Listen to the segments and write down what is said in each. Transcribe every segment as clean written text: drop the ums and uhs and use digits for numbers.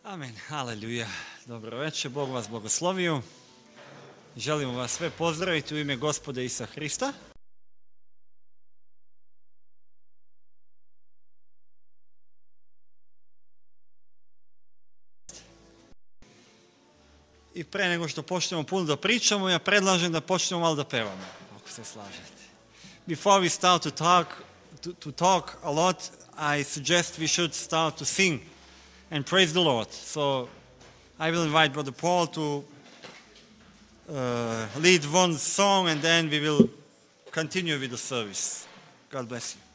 Amen, haleluja. Dobro večer, Bog vas blagoslovio. Želimo vas sve pozdraviti u ime Gospoda Isusa Hrista. I pre nego što počnemo puno da pričamo, ja predlažem da počnemo malo da pevamo, ako se slažete. Before we start to talk a lot, I suggest we should start to sing and praise the Lord. So I will invite Brother Paul to lead one song, and then we will continue with the service. God bless you.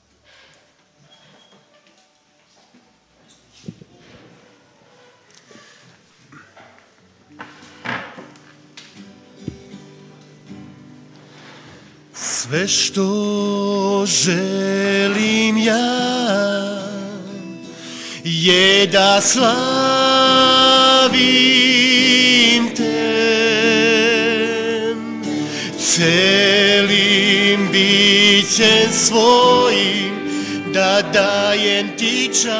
Sve što želim ja je da slavim te celim bićem svojim, da dajem ti čast.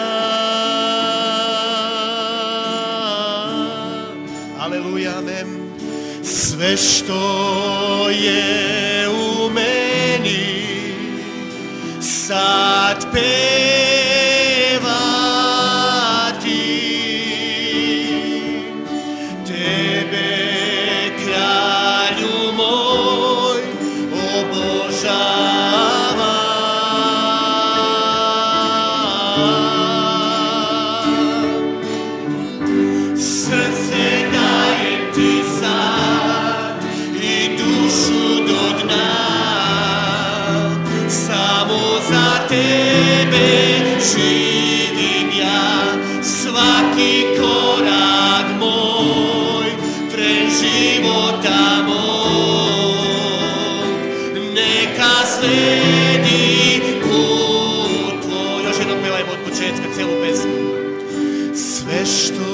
Aleluja, amen. Sve što je u meni sad pevati tebe, kralju moj, obožavam. Srce dajem ti sad i dušu do dna, samo za tebe živim ja, svaki korak moj, tren života moj, neka sledi put tvoj. Još jednom pevajmo od početka celu pesmu. Sve što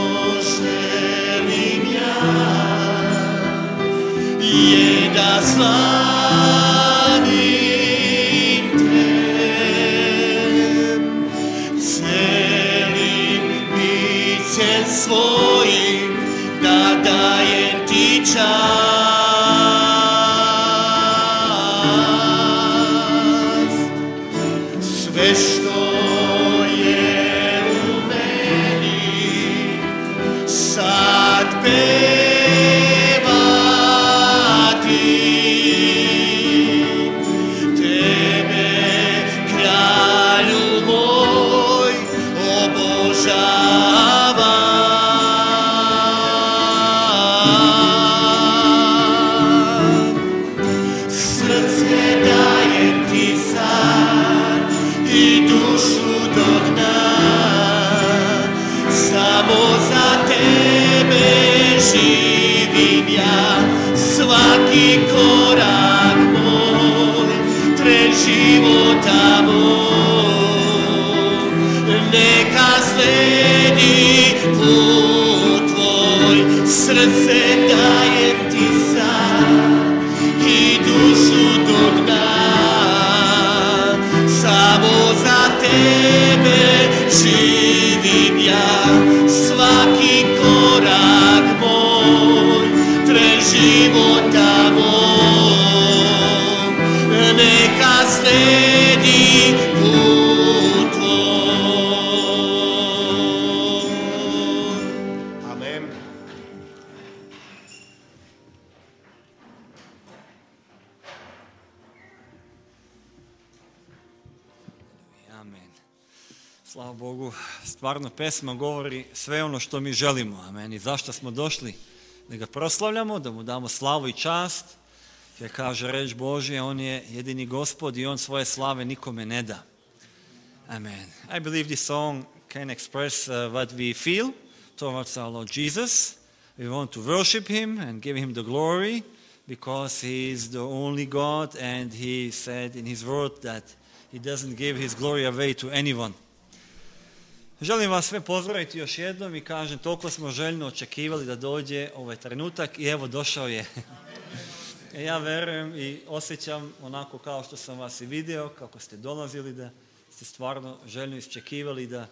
želim ja je da slavim te celim bićem svojim, da dajem ti čast. Sve što je u meni sad živim ja, svaki korak moj, tren života moj, neka sledi put tvoj. Srce dajem ti sad i dušu do dna, samo za tebe živim ja, svaki korak moj, tren života moj, neka sledi put tvoj. Amen. Amen. Slava Bogu, stvarno pesma govori sve ono što mi želimo. Amen. I zašto smo došli? Da ga proslavljamo, da mu damo slavu i čast. Jer kaže reč Božja, on je jedini Gospod i on svoje slave nikome ne da. Amen. I believe this song can express what we feel towards our Lord Jesus. We want to worship him and give him the glory because he is the only God, and he said in his word that he doesn't give his glory away to anyone. Želim vas sve pozdraviti još jednom i kažem, toliko smo željno očekivali da dođe ovaj trenutak i evo došao je. Ja verujem i osjećam onako kao što sam vas i vidio, kako ste dolazili, da ste stvarno željno iščekivali da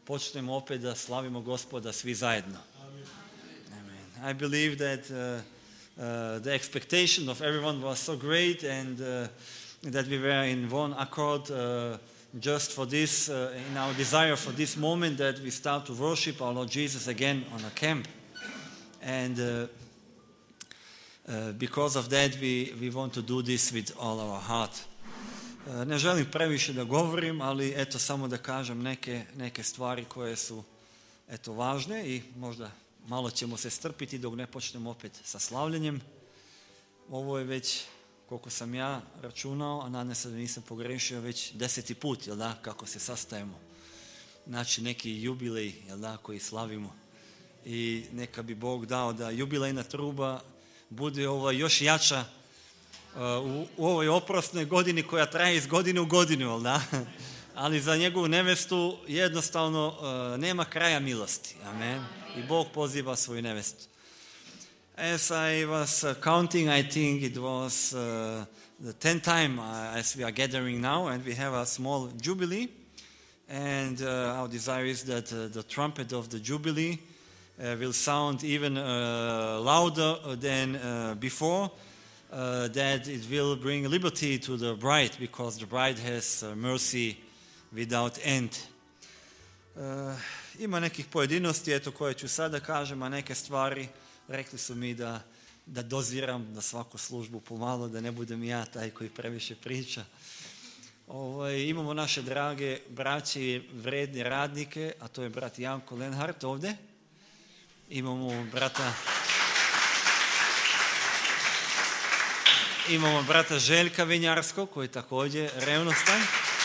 počnemo opet da slavimo Gospoda svi zajedno. Amen. I believe that the expectation of everyone was so great and that we were in one accord just for this, in our desire for this moment that we start to worship our Lord Jesus again on a camp. And because of that we want to do this with all our heart. Ne želim previše da govorim, ali eto samo da kažem neke stvari koje su eto važne i možda malo ćemo se strpiti dok ne počnemo opet sa slavljenjem. Ovo je već, koliko sam ja računao, a nadam se da nisam pogrešio, već 10. put, jel da, kako se sastajemo. Znači neki jubilej, jel da, koji slavimo. I neka bi Bog dao da jubilejna truba bude još jača u ovoj oprosnoj godini koja traje iz godine u godinu, jel da? Ali za njegovu nevestu jednostavno nema kraja milosti. Amen. I Bog poziva svoju nevestu. As I was counting, I think it was the 10th time as we are gathering now, and we have a small jubilee. And our desire is that the trumpet of the jubilee will sound even louder than before. That it will bring liberty to the bride, because the bride has mercy without end. Ima nekih pojedinosti, eto, koje ću sada kažem, a neke stvari rekli su mi da doziram na svaku službu pomalo, da ne budem ja taj koji previše priča. Imamo naše drage braće i vredne radnike, a to je brat Janko Lenhart ovdje. Imamo brata Željka Vinjarskog, koji je također revnostan.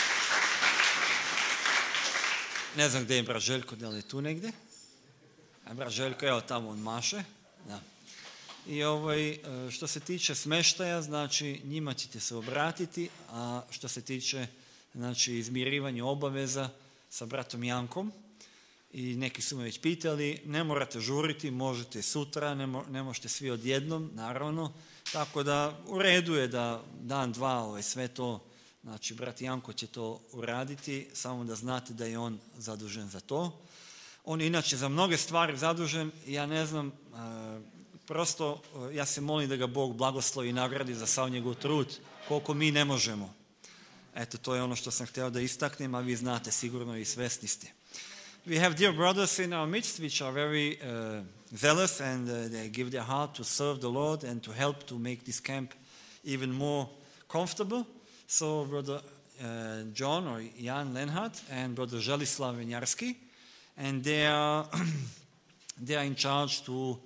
Ne znam gdje je brat Željko, da li je tu negdje? A brat Željko, evo tamo on maše. Da. I što se tiče smeštaja, znači njima ćete se obratiti, a što se tiče znači, izmirivanja obaveza sa bratom Jankom, i neki su me već pitali, ne morate žuriti, možete sutra, ne možete svi odjednom, naravno, tako da u redu je da dan, dva, sve to, znači brat Janko će to uraditi, samo da znate da je on zadužen za to. On je inače za mnoge stvari zadužen, ja ne znam, prosto ja se molim da ga Bog blagoslovi i nagradi za sav njegov trud, koliko mi ne možemo. Eto, to je ono što sam htio da istaknem, a vi znate sigurno i svesni ste. We have dear brothers in our midst which are very zealous and they give their heart to serve the Lord and to help to make this camp even more comfortable. So brother John or Jan Lenhart and brother Želislav Vinjarski, and they are in charge to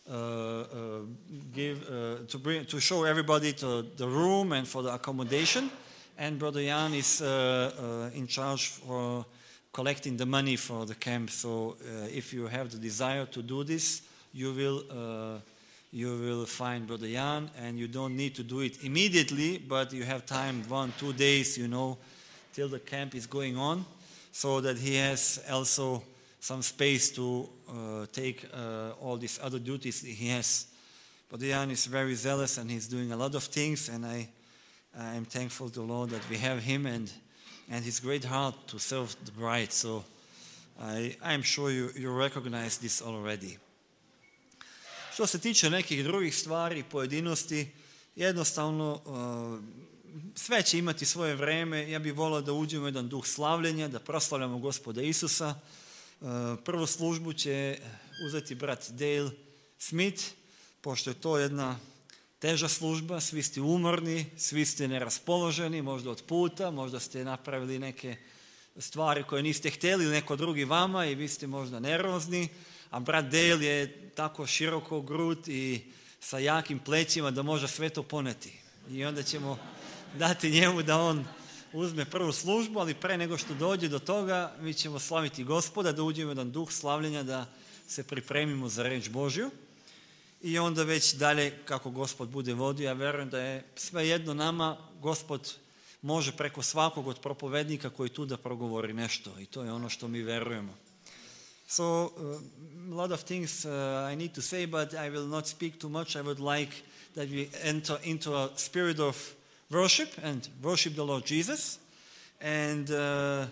to show everybody to the room and for the accommodation, and brother Jan is in charge for collecting the money for the camp. So if you have the desire to do this, you will find brother Jan, and you don't need to do it immediately, but you have time 1-2 days, till the camp is going on, so that he has also some space to take all these other duties he has. Brother Jan is very zealous and he's doing a lot of things, and I am thankful to the Lord that we have him and his great heart to serve the bride. So I am sure you recognize this already. Što se tiče nekih drugih stvari, pojedinosti, jednostavno sve će imati svoje vreme. Ja bih volio da uđemo u jedan duh slavljenja, da proslavljamo Gospoda Isusa. Prvu službu će uzeti brat Dale Smith, pošto je to jedna teža služba, svi ste umorni, svi ste neraspoloženi, možda od puta, možda ste napravili neke stvari koje niste htjeli ili neko drugi vama i vi ste možda nervozni, a brat Dale je tako široko grud i sa jakim plećima da može sve to poneti. I onda ćemo dati njemu da on uzme prvu službu, ali pre nego što dođe do toga, mi ćemo slaviti Gospoda, da uđemo u jedan duh slavljenja, da se pripremimo za reč Božju. I onda već dalje, kako Gospod bude vodio, ja verujem da je svejedno nama, Gospod može preko svakog od propovednika koji tu da progovori nešto. I to je ono što mi verujemo. So, a lot of things I need to say, but I will not speak too much. I would like that we enter into a spirit of worship and worship the Lord Jesus. And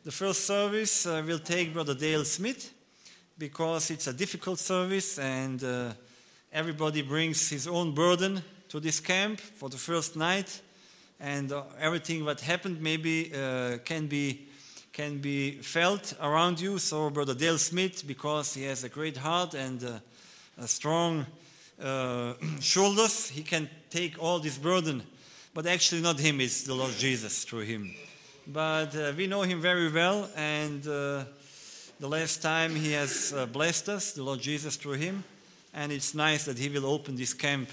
The first service will take Brother Dale Smith because it's a difficult service and everybody brings his own burden to this camp for the first night, and everything that happened maybe can be felt around you. So Brother Dale Smith, because he has a great heart and a strong shoulders, he can take all this burden. But actually not him, it's the Lord Jesus through him. But we know him very well, and the last time he has blessed us, the Lord Jesus through him, and it's nice that he will open this camp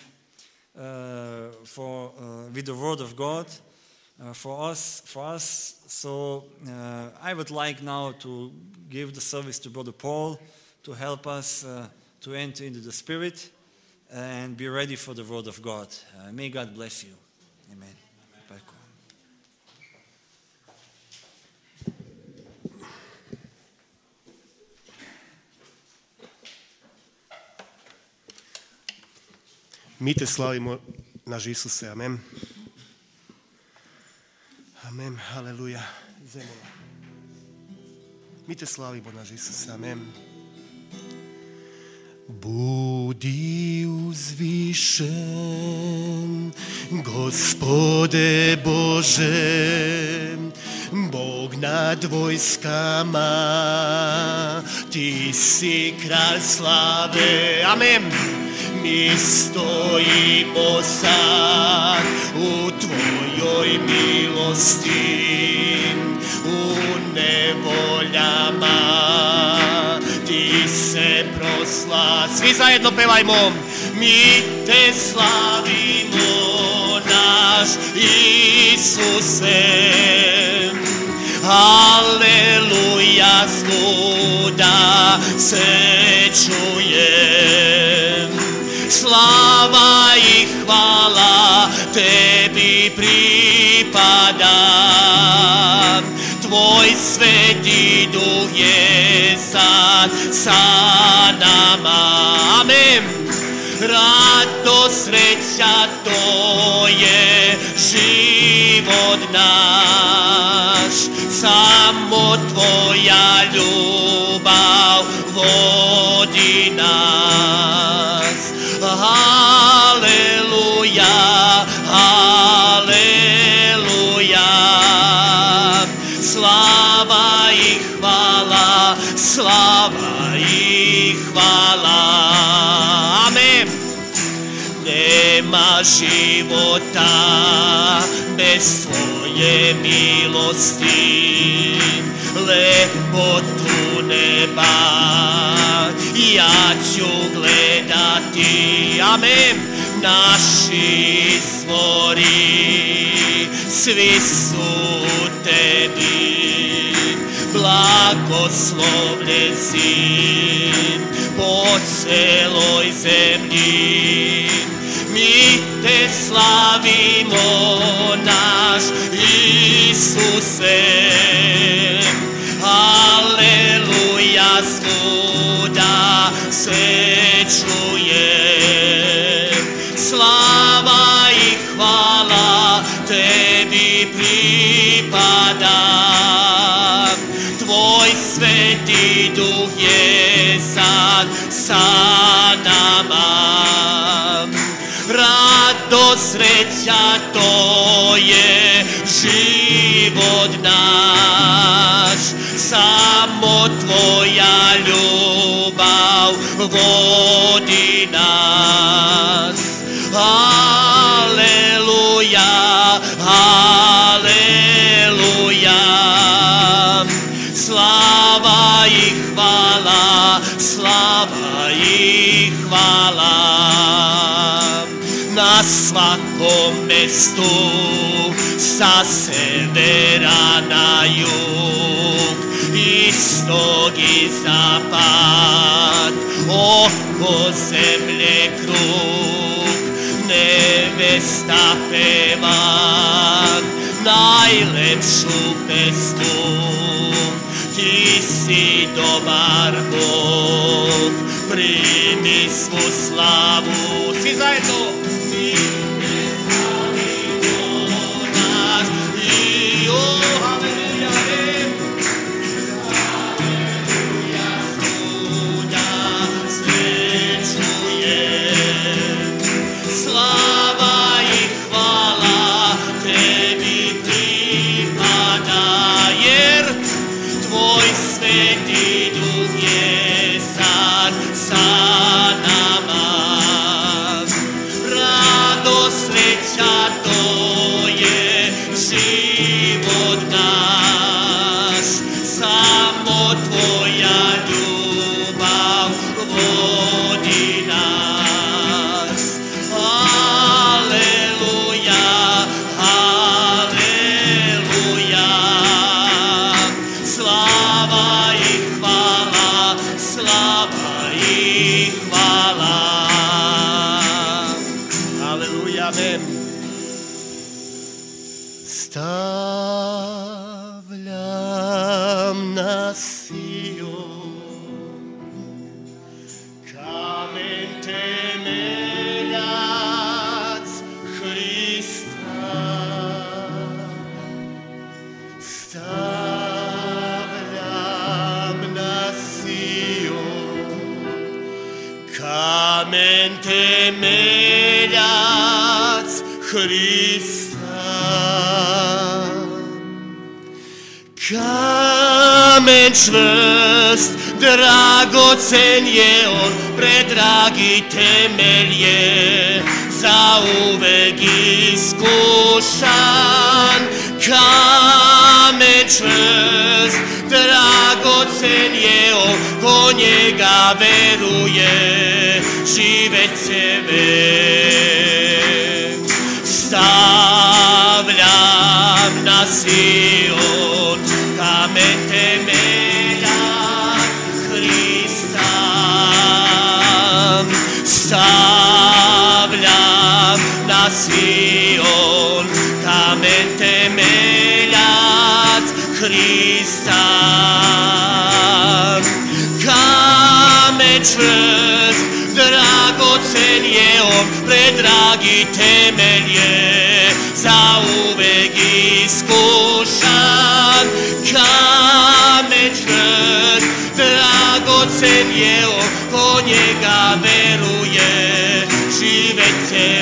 with the Word of God for us. So I would like now to give the service to Brother Paul to help us to enter into the Spirit and be ready for the Word of God. May God bless you. Amen. Mi te slavimo, naš Isuse, amen. Amen, haleluja. Zemlja. Mi te slavimo, naš Isuse, amen. Budi uzvišen, Gospode Bože, Bog nad vojskama, Ti si kralj slave, amen. Mi stojimo sad u Tvojoj milosti, u nevoljama Ti se prosla. Svi zajedno pevajmo. Mi Te slavimo, naš Isuse. Aleluja, svuda se čuje. Slava i hvala Tebi pripada. Tvoj sveti duh je sad sa nama. Amen. Radost, sreća, to je život naš. Samo Tvoja ljubav vodi nas. Aleluja, aleluja. Slava i hvala, slava i hvala. Amen. Nema života bez Tvoje milosti, lepotu neba ja ću gledati. Amen. Naši izvori svi su Tebi, blagoslovljen si po celoj zemlji. Mi Te slavimo, naš Isuse. Aleluja, svuda se čuje. Slava i hvala Tebi pripada. Tvoj sveti duh je sad sa nama. Radost, sreća, to je život naš. Samo Tvoja ljubav vodi nas. Aleluja, aleluja. Slava i hvala, slava i hvala. Na svakom mestu, sa severa na jug, istok i zapad, oko zemlje krug, nevesta peva najlepšu pesmu. Ti si dobar Bog, primi svu slavu. Svi zajedno. Mi Te slavimo, naš i haleluja. Aleluja, amen. Stavljam na Sion kamen temeljac Hrista. Stavljam na Sion kamen temeljac Hrista. Kamen čvrst, dragocen je on, predragi temelj je, zauvek iskušan. Kamen čvrst, dragocen je on, ko njega veruje, živet će vek. Stavljam na Sion kamen temeljac Hrista. Stavljam na Sion kamen temeljac Hrista. Kamen čvrst, dragocen je on, predragi temelj je, zauvek iskušan. Kamen čvrst, dragocen je on, ko njega veruje, živet će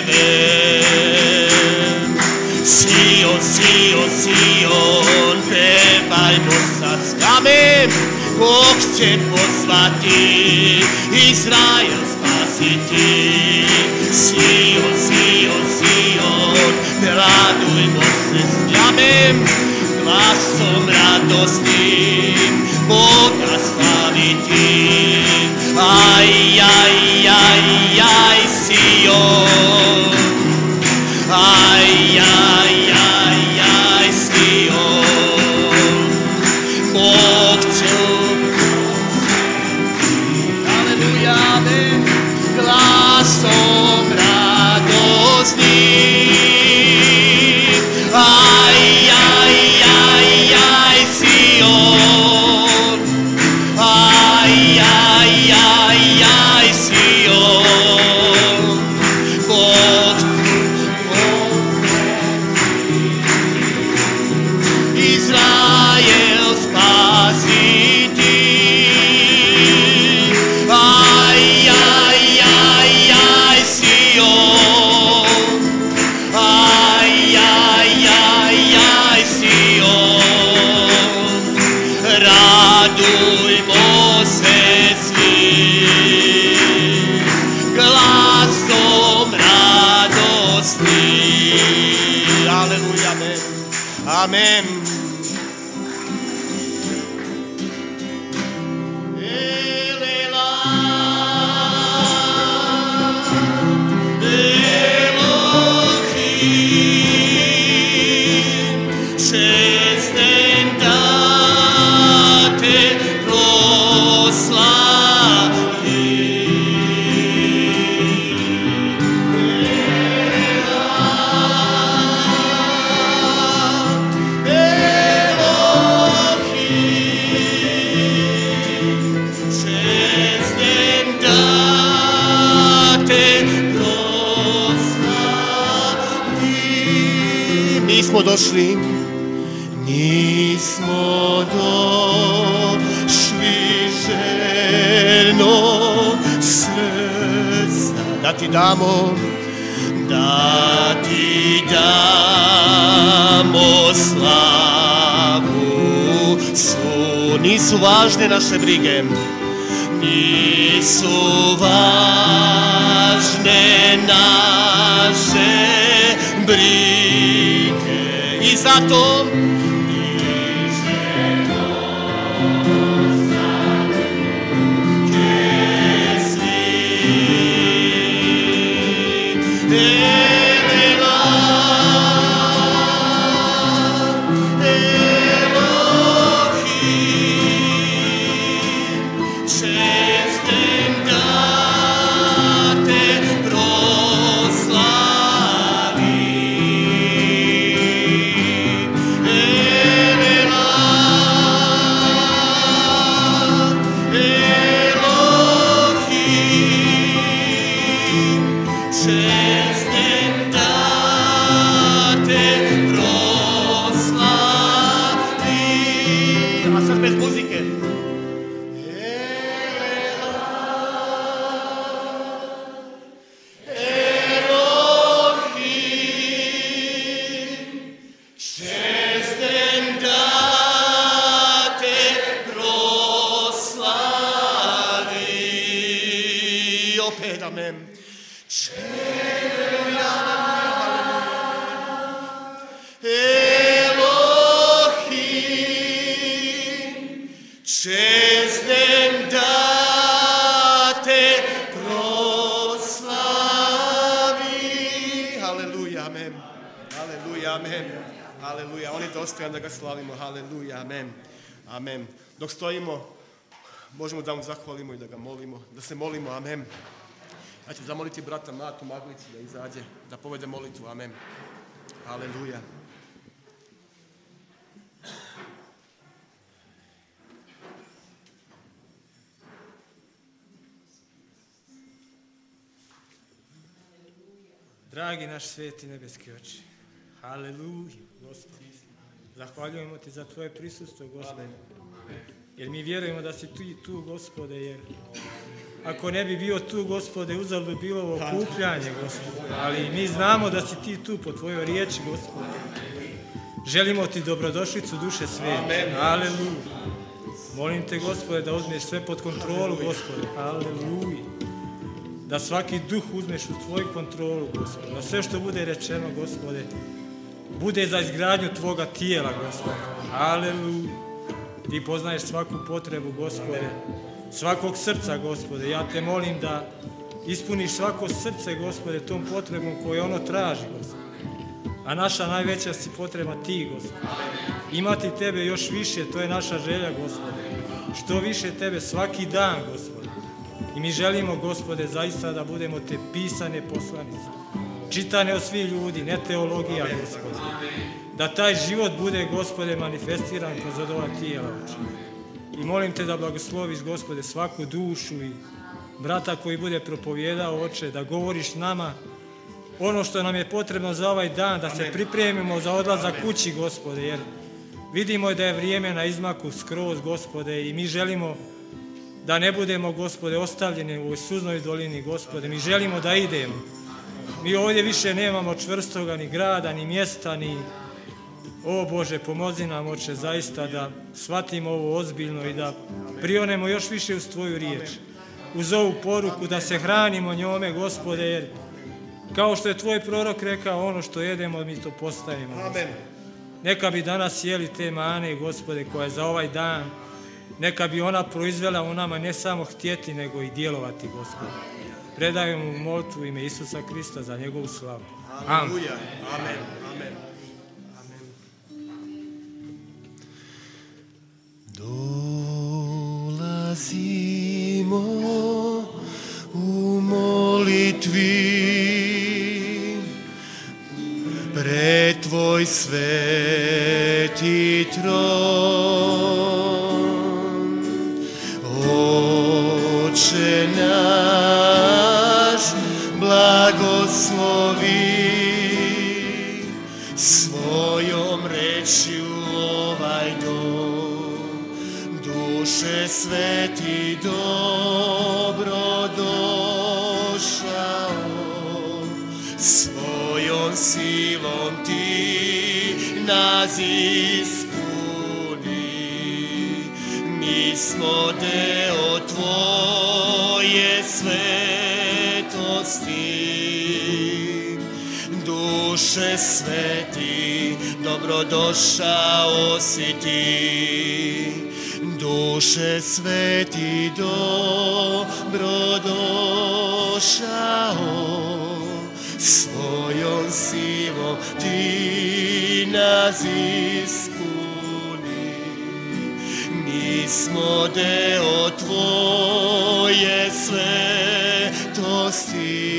vek. Sion, Sion, Sion, pevajmo sad s kamen, Bog će pozvati, Izrael spasiti. Sion, Sion, Sion, radujmo se s kamen, glasom radosnim, Boga slaviti. Aj, aj, aj, aj, Sion. Aj, aj, aj, aj, Sion. Bog će Aleluja, amen. Glasom radosnim. Aj, aj, aj, aj, Sion. Aj, aj, aj, aj, Sion. Bog Izrael spasiti. Aj, aj, aj, aj, Sion. Aj, aj, aj, aj, Sion. Radujmo se svi, glasom radosni. Aleluja, amen. Amen. Nismo došli željnog srca da ti damo slavu. Nisu važne naše brige, nisu važne naše brige, i zato Čestim da te proslavim. čestim da te proslavim. A sad bez muzike. Aleluja, on je dostojan da ga slavimo, haleluja, amen, amen. Dok stojimo, možemo da mu zahvalimo i da ga molimo, da se molimo, amen. Ja ću zamoliti brata Matu Maglici da izađe, da povede molitvu, amen, haleluja. Dragi naš sveti nebeski oče, haleluja, Gospod. Zahvaljujemo ti za tvoje prisustvo, Gospode. Jer mi vjerujemo da si ti tu, Gospode, jer ako ne bi bio tu, Gospode, uzalud bi bilo ovo okupljanje, Gospode. Ali mi znamo da si ti tu po tvojoj riječi, Gospode. Želimo ti dobrodošlicu duše svete. Haleluja. Molim te, Gospode, da uzmeš sve pod kontrolu, Gospode. Haleluja. Da svaki duh uzmeš u tvoju kontrolu, Gospode. Da sve što bude rečeno, Gospode, bude za izgradnju tvoga tijela, Gospode. Aleluja. Ti poznaješ svaku potrebu, Gospode. Svakog srca, Gospode. Ja te molim da ispuniš svako srce, Gospode, tom potrebom koju ono traži, Gospode. A naša najveća si potreba ti, Gospode. Imati tebe još više, to je naša želja, Gospode. Što više tebe svaki dan, Gospode. I mi želimo, Gospode, zaista da budemo te pisane poslanice. Čitane od svih ljudi, ne teologija, Gospode. Da taj život bude, Gospode, manifestiran kroz ova tijela, oče. I molim te da blagosloviš, Gospode, svaku dušu i brata koji bude propovijedao, oče, da govoriš nama ono što nam je potrebno za ovaj dan, da se pripremimo za odlazak kući, Gospode, jer vidimo da je vrijeme na izmaku skroz, Gospode, i mi želimo da ne budemo, Gospode, ostavljeni u ovoj suznoj dolini, Gospode. Mi želimo da idemo. Mi ovdje više nemamo čvrstoga ni grada, ni mjesta, ni... O Bože, pomozi nam, oče, zaista da shvatimo ovo ozbiljno i da prionemo još više uz tvoju riječ. Uz ovu poruku da se hranimo njome, Gospode, jer kao što je tvoj prorok rekao, ono što jedemo, mi to postajemo. Amen. Neka bi danas jeli te mane, Gospode, koja je za ovaj dan. Neka bi ona proizvela u nama ne samo htjeti, nego i djelovati, Gospode. Predajemo mu molitvu ime Isusa Krista za njegovu slavu. Aleluja. Amen. Amen. Dolazimo u molitvi pred tvoj sveti tron. Oče naš, blagoslovi svojom rečju ovaj dom. Duše sveti dobro došao, svojom silom ti nas ispuni. Mi smo deo tvoje svetosti. Duše sveti, dobrodošao si ti. Duše sveti, dobrodošao. Svojom silom ti nas ispuni. Mi smo deo tvoje svetosti.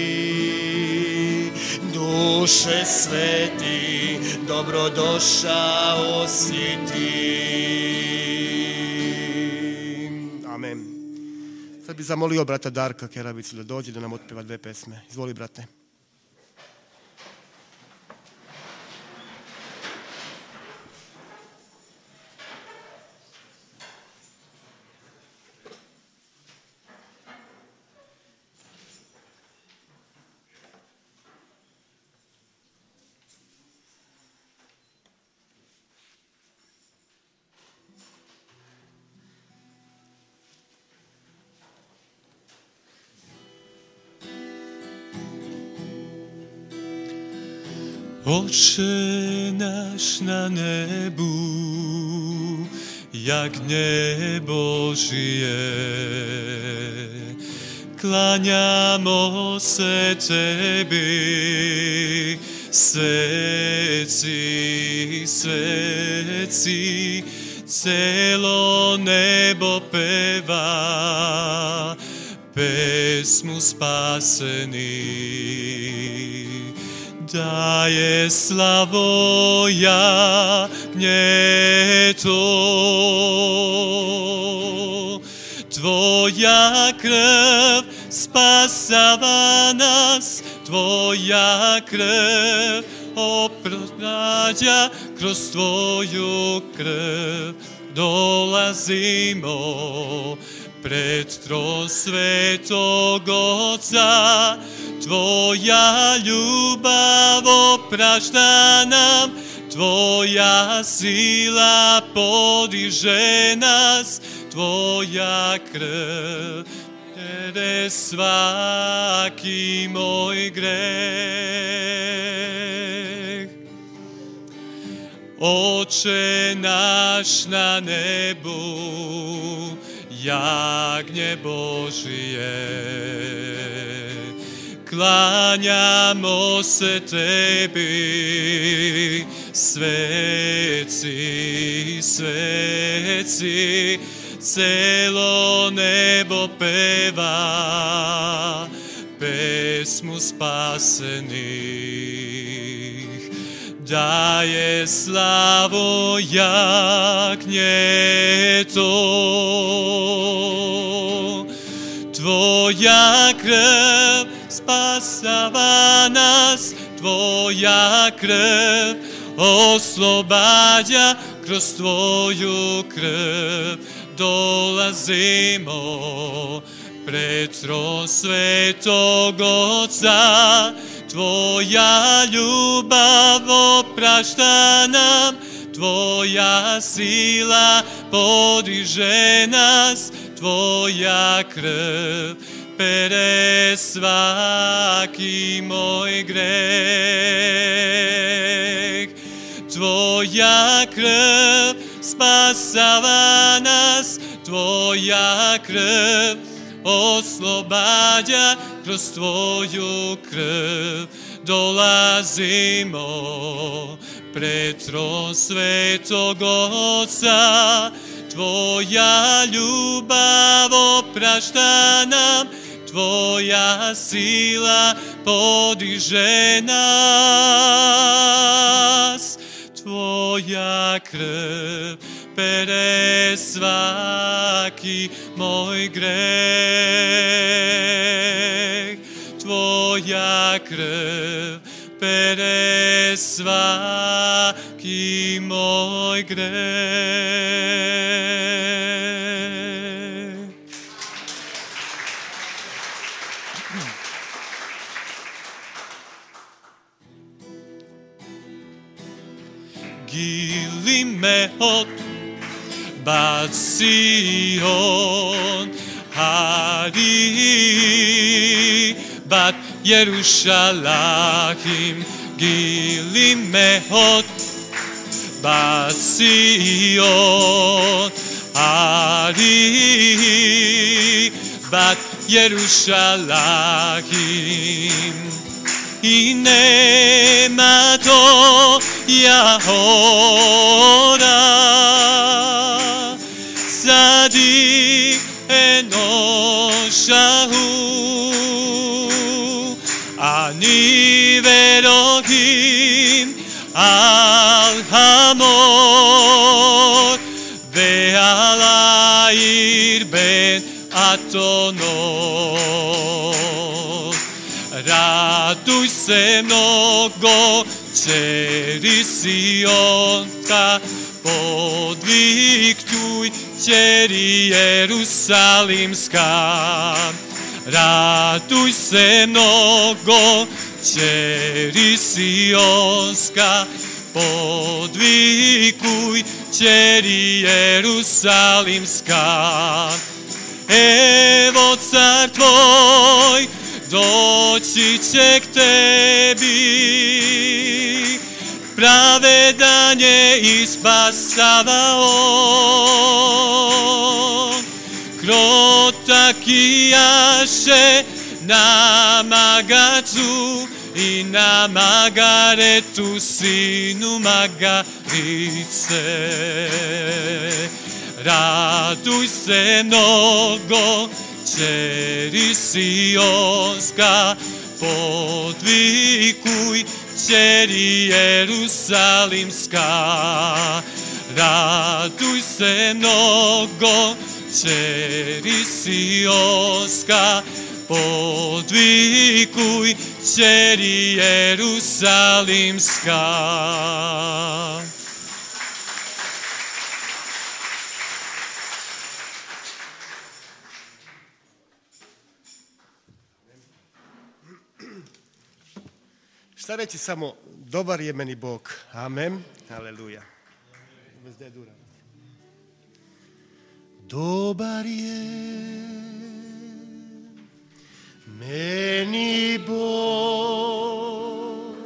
Duše sveti, dobrodošao si ti. Amen. Sad bi zamolio brata Darka Keravicu da dođe da nam otpeva 2 pesme. Izvoli, brate. Oče naš na nebu, jagnje Božije, klanjamo se Tebi, sveci, sveci, celo nebo peva pesmu spasenih. Daje slavo jagnjeto, Tvoja krv spasava nas, Tvoja krv oproštaja, kroz Tvoju krv dolazimo pred tron Svetog Oca. Tvoja ljubav oprašta nam, Tvoja sila podiže nas, Tvoja krv pere svaki moj greh. Oče naš na nebu, jagnje Božije, klanjamo se Tebi, sveci, sveci, celo nebo peva pesmu spasenih. Daje slavu jagnjeto, Tvoja krv spasava nas, Tvoja krv oslobađa, kroz Tvoju krv dolazimo pred tron Svetog Oca. Tvoja ljubav oprašta nam, Tvoja sila podiže nas, Tvoja krv pere svaki moj greh. Tvoja krv spasava nas, Tvoja krv oslobađa, kroz Tvoju krv dolazimo pred tron Svetog Oca. Tvoja ljubav oprašta nam, Tvoja sila podiže nas, Tvoja krv pere svaki moj greh. Tvoja krv pere svaki moj greh. Gili me od Bat Sion, Hari, Bat Yerushalayim, Gili mehot, Bat Sion, Hari, Bat Yerushalayim. Hine to Yahora, Sadi Enoshahu, Ani Verohim Al Hamor, Ve'alair Ben Atonot. Raduj se mnogo, čeri Sionka, podviknuj, čeri Jerusalimska. Raduj se mnogo, čeri Sionska, podvikuj, čeri Jerusalimska. Evo car tvoj, doći će k tebi, pravedan je i spasavao. Krotak i jaše na magacu i na Magaretu, sinu Magarice. Raduj se mnogo, ćeri Sionska, podvikuj, ćeri Jerusalimska. Raduj se mnogo, ćeri Sionska, podvikuj, ćeri Jerusalimska. Šta reći samo, dobar je meni Bog. Amen. Aleluja. Dobar je meni Bog,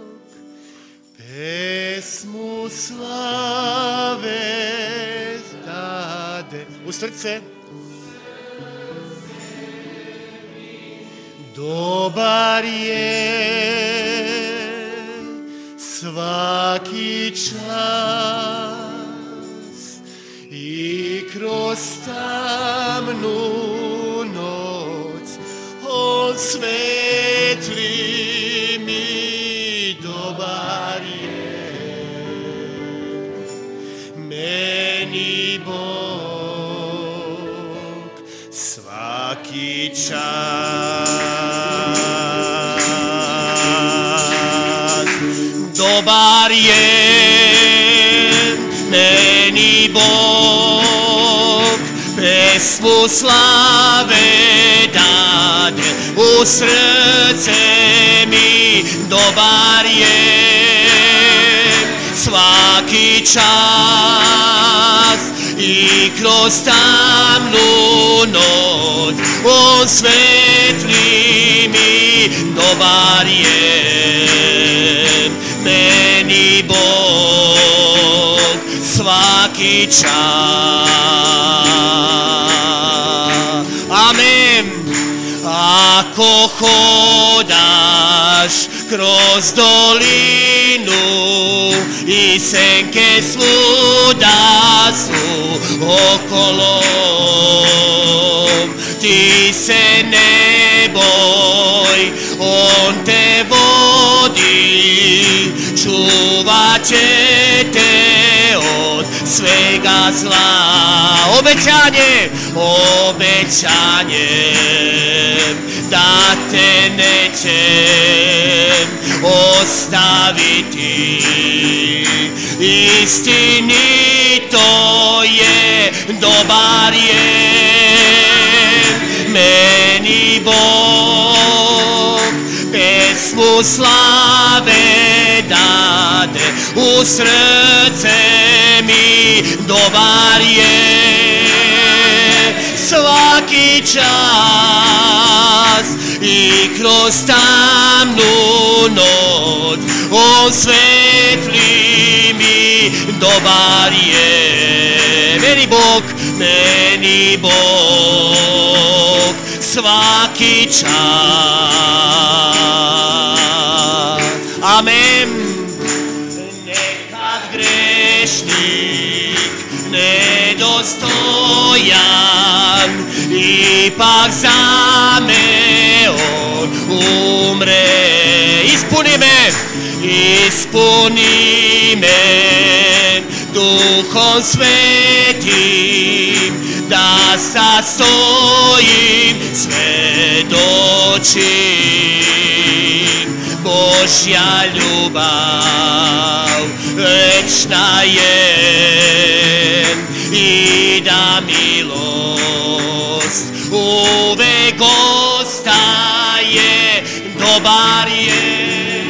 pesmu slave dade u srce. Dobar je svaki čas i kroz tamnu noć on svetli mi. Dobar je meni Bog svaki čas. Dobar je meni Bog, pesmu slave dade u srce mi. Dobar je svaki čas i kroz tamnu noć on svetli mi. Dobar je meni Bog svaki čas. Amen. Ako hodaš kroz dolinu i senke svuda su okolo, ti se ne boj, on te vodi, čuvat će te od svega zla. Obećanje, obećanje, da te neće ostaviti. Istinito je, dobar je meni Bog, pesmu slave dade u srce mi. Dobar je svaki čas i kroz tamnu noć on svetli mi. Dobar je meni Bog, meni Bog svaki čas. Amen. Nekad grešnik nedostojan, ipak za me on umre. Ispuni me Duhom Svetim, da sastojim, svedočim. Božja ljubav večna je i da milost uvek ostaje. Dobar je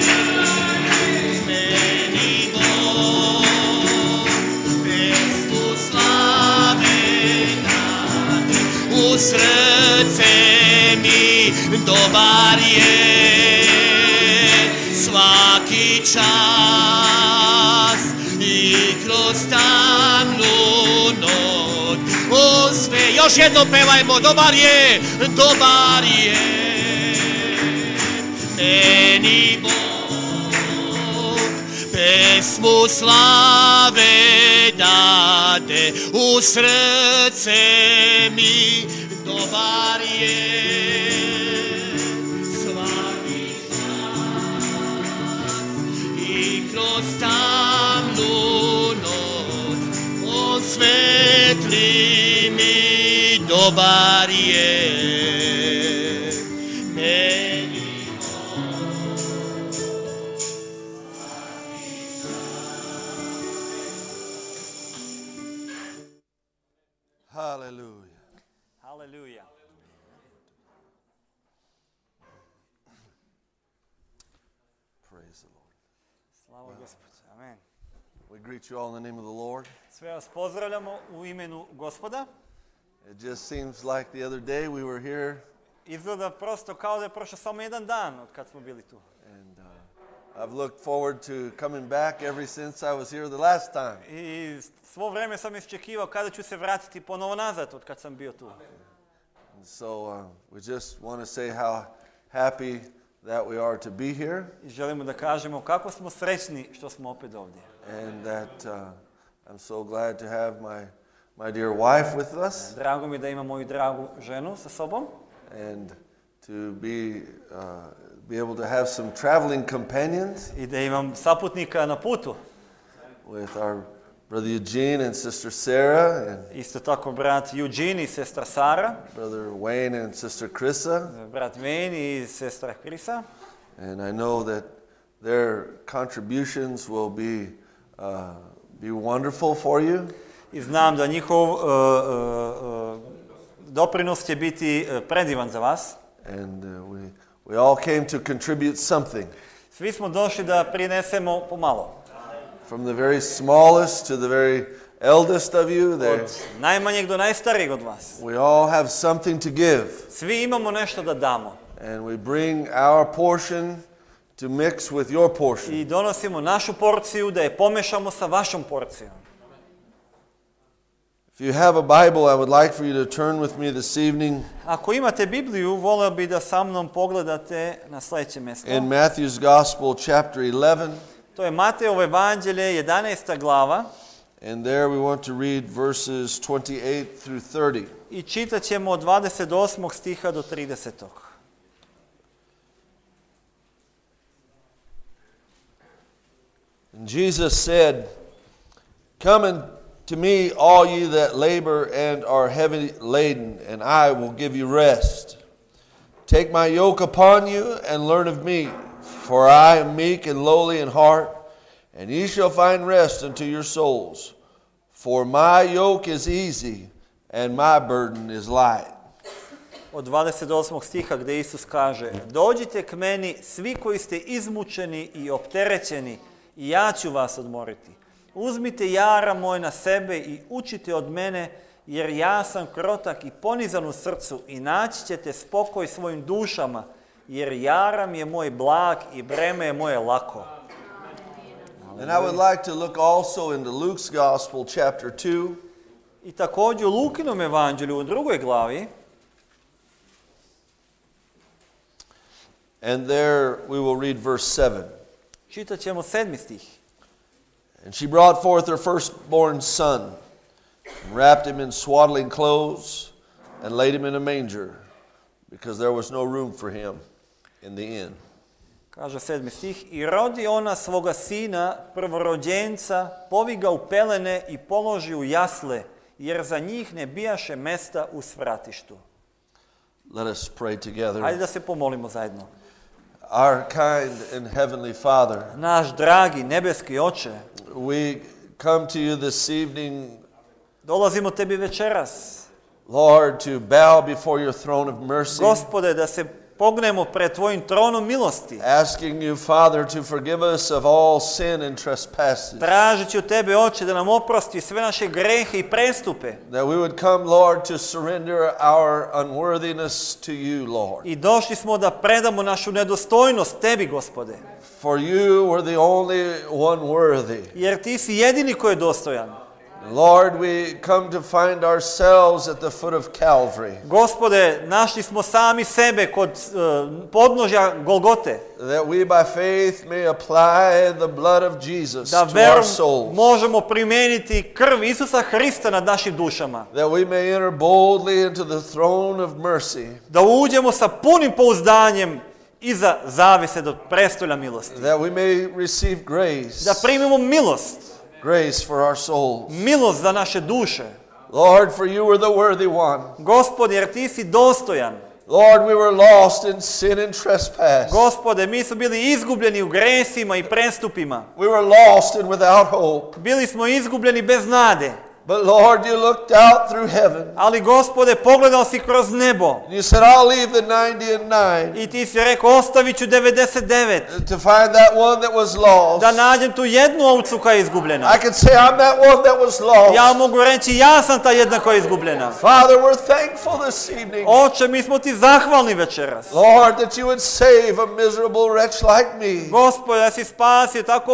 meni Bog, pesmu slave dade u srce mi. Dobar je svaki čas Još jednom pevajmo, dobar je, dobar je. Meni Bog pesmu slave dade u srce mi, dobar je. Svaki čas i kroz tamnu noć on svetli mi, dobar je. Hallelujah. Haleluja. Praise the Lord. Slava Gospodu. Amen. We greet you all in the name of the Lord. Sve vas pozdravljamo u imenu Gospoda. It just seems like the other day we were here Izgleda prosto kao da je prošao samo jedan dan od kad smo bili tu. and I've looked forward to coming back ever since I was here the last time. I svo vrijeme sam iščekivao kada ću se vratiti ponovo nazad od kad sam bio tu. And so we just want to say how happy that we are to be here I želimo da kažemo kako smo srećni što smo opet ovdje. and that I'm so glad to have my dear wife with us Drago mi je da imam moju dragu ženu sa sobom and to be able to have some traveling companions i da imam saputnika na putu. with our brother Eugene and sister Sarah and Isto tako brat Eugene i sestra Sara, brother Wayne and sister Krissa. brat Wayne i sestra Krisa. And I know that their contributions will be wonderful for you. I znam da njihov doprinos će biti predivan za vas. And we all came to contribute something. Svi smo došli da prinesemo pomalo. From the very smallest to the very eldest of you, Od najmanjeg do najstarijeg od vas. we all have something to give. Svi imamo nešto da damo. And we bring our portion to mix with your portion. I donosimo našu porciju da je pomešamo sa vašom porcijom. If you have a Bible, I would like for you to turn with me this evening Ako imate Bibliju, voleo bi da sa mnom pogledate na sljedeće mjesto. in Matthew's Gospel, chapter 11. To je Mateovo evanđelje, 11. glava. And there we want to read verses 28 through 30. I čitat ćemo od 28. stiha do 30. And Jesus said, "Come unto me, all ye that labor and are heavy laden, and I will give you rest. Take my yoke upon you and learn of me, for I am meek and lowly in heart, and ye shall find rest unto your souls. For my yoke is easy and my burden is light." Od 28. stiha gdje Isus kaže: Dođite k meni svi koji ste izmučeni i opterećeni, i ja ću vas odmoriti. Uzmite jara moj na sebe i učite od mene, jer ja sam krotak i ponizan u srcu, i naći ćete spokoj svojim dušama, jer jaram je moj blag i breme je moje lako. And I would like to look also into Luke's Gospel, chapter 2. I također u Lukinom evanđelju u 2. glavi, And there we will read verse 7. čitat ćemo 7. stih. And she brought forth her firstborn son, and wrapped him in swaddling clothes, and laid him in a manger, because there was no room for him in the inn. Kaže 7. stih: I rodi ona svoga sina, prvorođenca, povi ga u pelene i položi u jasle, jer za njih ne bijaše mesta u svratištu. Let us pray together. Hajde da se pomolimo zajedno. Our kind and heavenly Father, Naš dragi nebeski Oče, we come to you this evening, dolazimo tebi večeras, Lord, to bow before your throne of mercy, Gospode, da se pognemo pred tvojim tronom milosti. asking you, Father, to forgive us of all sin and trespasses. Tražeći od tebe, Oče, da nam oprosti sve naše grehe i prestupe. That we would come, Lord, to surrender our unworthiness to you, Lord. I došli smo da predamo našu nedostojnost tebi, Gospode. For you were the only one worthy. Jer ti si jedini koji je dostojan. Lord, we come to find ourselves at the foot of Calvary, Gospode, našli smo sami sebe kod podnožja Golgote. that we by faith may apply the blood of Jesus Da to our verom souls, možemo primijeniti krv Isusa Hrista nad našim dušama. that we may enter boldly into the throne of mercy, Da uđemo sa punim pouzdanjem iza zavese do prestolja milosti. that we may receive grace, Da primimo milost. grace for our souls. Milost za naše duše. Lord, for you were the worthy one. Gospode, jer ti si dostojan. Lord, we were lost in sin and trespass. Gospode, mi smo bili izgubljeni u gresima i prestupima. We were lost and without hope. Bili smo izgubljeni bez nade. But Lord, you looked out through heaven. Ali Gospode, pogledao si kroz nebo. And you said, I'll leave the 99 I ti si rekao, ostavit ću 99. to find that one that was lost. Da nađem tu jednu ovcu koja je izgubljena. I can say I'm that one that was lost. Ja mogu reći, ja sam ta jedna koja je izgubljena. Father, we're thankful this evening, Oče, mi smo ti zahvalni večeras. Lord, that you would save a miserable wretch like me. Gospode, da si spasio tako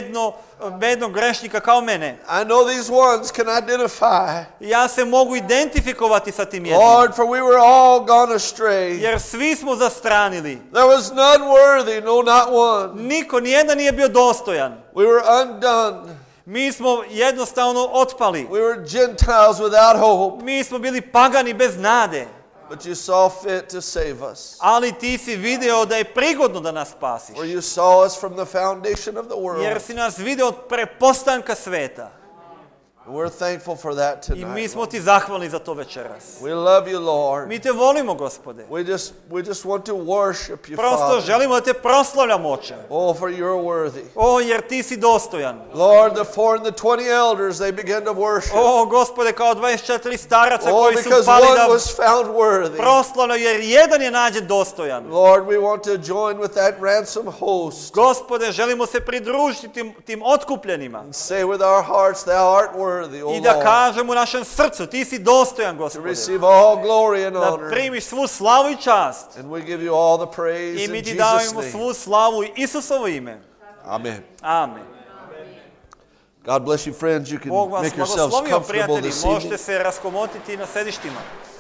bednog grešnika kao mene. I know these ones can identify. Ja se mogu identifikovati sa tim jednim. Lord, for we were all gone astray. Jer svi smo zastranili. There was none worthy, no, not one. Niko, nijedan nije bio dostojan. We were undone. Mi smo jednostavno otpali. We were Gentiles without hope. Mi smo bili pagani bez nade. But you saw fit to save us. Ali ti si video da je prigodno da nas spasiš. For you saw us from the foundation of the world. Jer si nas video od prepostanka sveta. We're thankful for that I mi tonight. smo ti zahvalni za to večeras. We love you, Lord. Mi te volimo, Gospode. We just want to worship you, Prosto Father. želimo da te proslavljamo, Oče. Oh, for you're worthy. O, jer ti si dostojan. Lord, the 4 and the 20 elders, they began to worship. O, Gospode, kao 24 staraca Oh, koji su because pali one da was found worthy. proslavljaju, jer jedan je nađen dostojan. Lord, we want to join with that ransom host. Gospode, želimo se pridružiti tim otkupljenima. Say with our hearts, thou art worthy, O I da Lord, kažemo u našem srcu, ti si dostojan, to Gospode. receive all glory and Da honor. primiš svu slavu i čast. And we give you all the praise I in mi ti Jesus' davimo name. svu slavu i Isusovo ime. Amen. Amen. God bless you, friends. You can Bog vas make yourselves blagoslovio, comfortable prijatelji. this Možete evening. se raskomotiti na sedištima.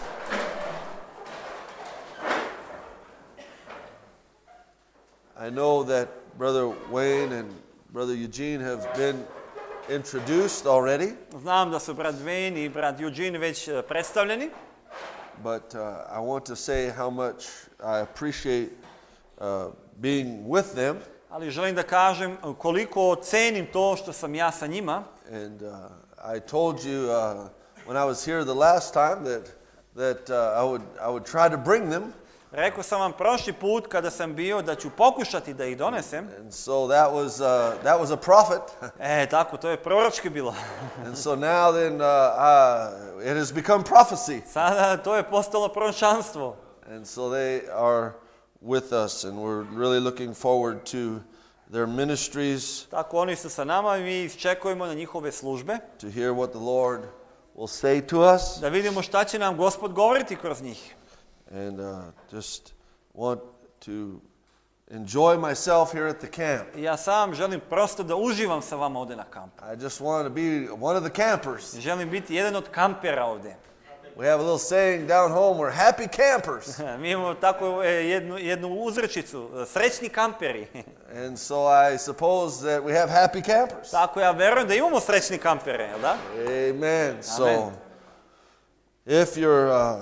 I know that Brother Wayne and Brother Eugene have been introduced already, Znam da su brat Wayne i brat Eugene već predstavljeni, but I want to say how much I appreciate being with them. ali želim da kažem koliko cenim to što sam ja sa njima. And I told you when I was here the last time that I would try to bring them. Rekao sam vam prošli put kada sam bio da ću pokušati da ih donesem. And so that was a prophet. Tako, to je proročki bilo. And so now then it has become prophecy. Sada to je postalo proročanstvo. And so they are with us, and we're really looking forward to their ministries, Tako, oni su sa nama i mi iščekujemo na njihove službe. to hear what the Lord will say to us. Da vidimo šta će nam Gospod govoriti kroz njih. And just want to enjoy myself here at the camp. I ja sam želim prosto da uživam sa vama ovdje na kampu. I just want to be one of the campers. Želim biti jedan od kampera ovdje. We have a little saying down home, we're happy campers. Mi imamo tako jednu uzrečicu, srećni kamperi. And so I suppose that we have happy campers. Tako, ja verujem da imamo srećni kampere, jel da? Amen. So Amen. if you're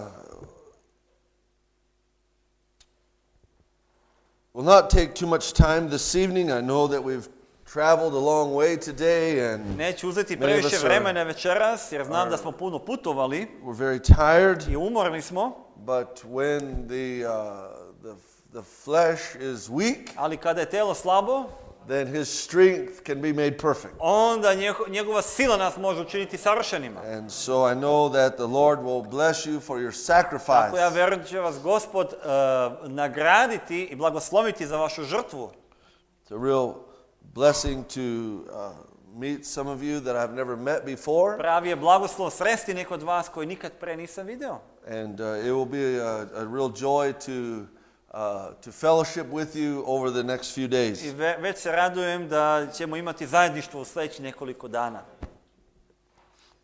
will not take too much time this evening. I know that we've traveled a long way today and Neću uzeti Many of previše us are- vremena večeras, jer znam da smo puno putovali we're very tired. i umorni smo, But when the flesh is weak, ali kada je telo slabo, then his strength can be made perfect. onda njegova sila nas može učiniti savršenima. And so I know that the Lord will bless you for your Tako, ja sacrifice. verujem da će vas Gospod nagraditi i blagosloviti za vašu žrtvu. It's a real blessing to meet some of you that I've never met before. Pravi je blagoslov sresti neko od vas koji nikad pre nisam video. And it will be a real joy to fellowship with you over the next few days. I već se radujem da ćemo imati zajedništvo u sljedećih nekoliko dana.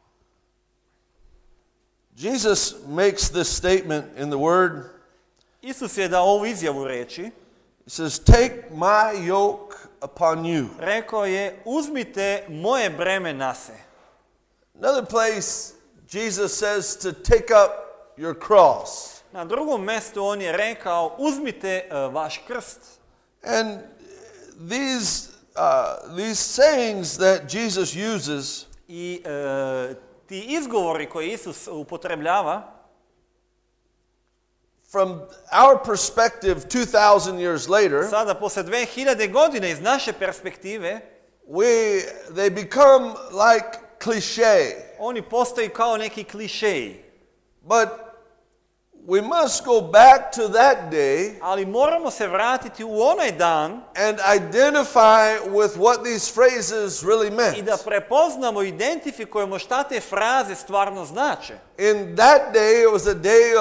Jesus makes this statement in the Word. Isus je dao ovu izjavu reći. He says, "Take my yoke upon you." Rekao je, uzmite moje breme na se. Another place, Jesus says to take up your cross. Na drugom mjestu on je rekao, uzmite vaš krst. And these sayings that Jesus uses I ti izgovori koje Isus upotrebljava, from our perspective 2000 years later, sada poslije 2000 godine iz naše perspektive, they become like cliché. oni postaju kao neki klišeji. But we must go back to that day Ali moramo se vratiti u onaj dan and identify with what these phrases really meant. i da prepoznamo, identifikujemo šta te fraze stvarno znače. In that day, it was a day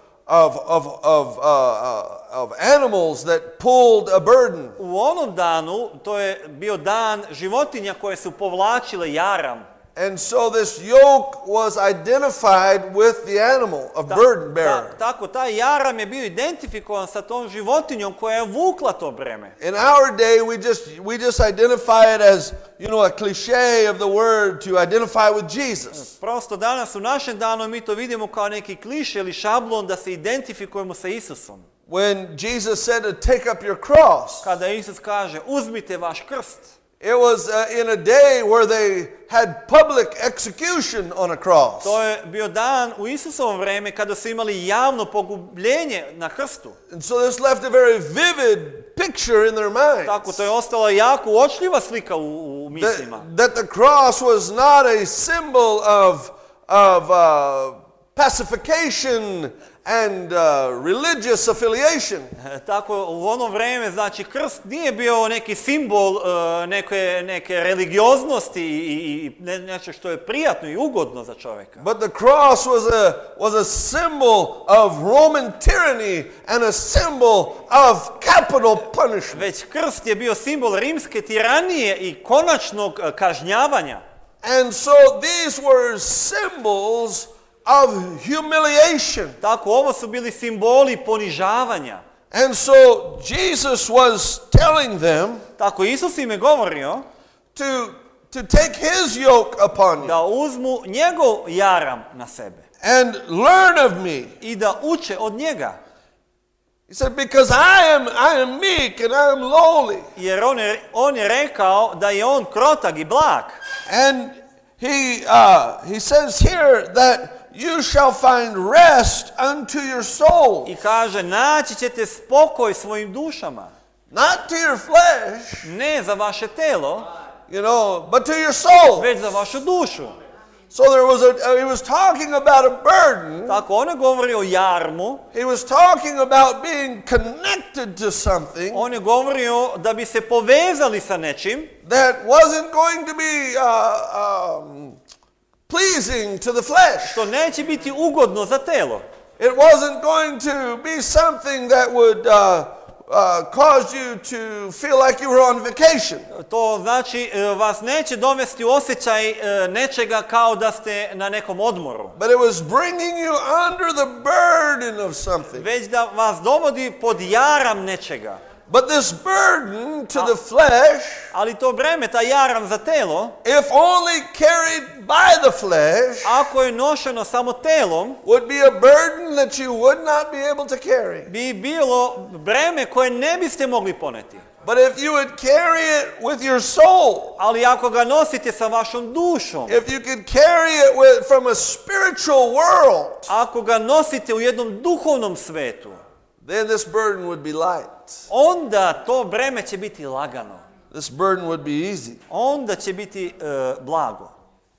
of animals that pulled a burden. U onom danu, to je bio dan životinja koje su povlačile jaram. And so this yoke was identified with the animal, a burden bearer. Tako, taj jaram je bio identifikovan sa tom životinjom koja je vukla to breme. In our day, we just identify it as, a cliche of the word to identify with Jesus. Prosto danas u našem danu mi to vidimo kao neki kliše ili šablon da se identifikujemo sa Isusom. When Jesus said to take up your cross, Kada Isus kaže, uzmite vaš krst. it was in a day where they had public execution on a cross. To je bio dan u Isusovom vreme kada su imali javno pogubljenje na krstu. And so this left a very vivid picture in their minds. Tako, to je ostala jako uočljiva slika u mislima. That the cross was not a symbol of pacification and religious affiliation. Tako, u ono vrijeme, znači, krst nije bio neki simbol neke religioznosti i nešto što je prijatno i ugodno za čovjeka. But the cross was a symbol of Roman tyranny and a symbol of capital punishment. Već krst je bio simbol rimske tiranije i konačnog kažnjavanja. And so these were symbols of humiliation. Tako, ovo su bili simboli ponižavanja. And so Jesus was telling them Tako, Isus im je govorio to take his yoke upon you da uzmu njegov jaram na sebe and learn of me. i da uče od njega. He said, because I am meek and I am lowly. Jer on je rekao da je on krotak i blag. And he says here that you shall find rest unto your soul. I kaže, naći ćete spokoj svojim dušama. Not to your flesh, Ne za vaše telo, but to your soul. već za vašu dušu. So he was talking about a burden. Tako, on je govorio o jarmu. He was talking about being connected to something On je govorio da bi se povezali sa nečim that wasn't going to be pleasing to the flesh. što neće biti ugodno za telo. It wasn't going to be something that would cause you to feel like you were on vacation. To znači vas neće dovesti u osjećaj nečega kao da ste na nekom odmoru. But it was bringing you under the burden of something. Već da vas dovodi pod jaram nečega. But this burden to the flesh, Ali to breme, ta jaram za telo, if only carried by the flesh, ako je nošeno samo telom, would be a burden that you would not be able to carry. bi bilo breme koje ne biste mogli poneti. But if you would carry it with your soul, Ali ako ga nosite sa vašom dušom, if you could carry it from a spiritual world, ako ga nosite u jednom duhovnom svetu, then this burden would be light. onda to breme će biti lagano. This burden would be easy. Onda će biti blago.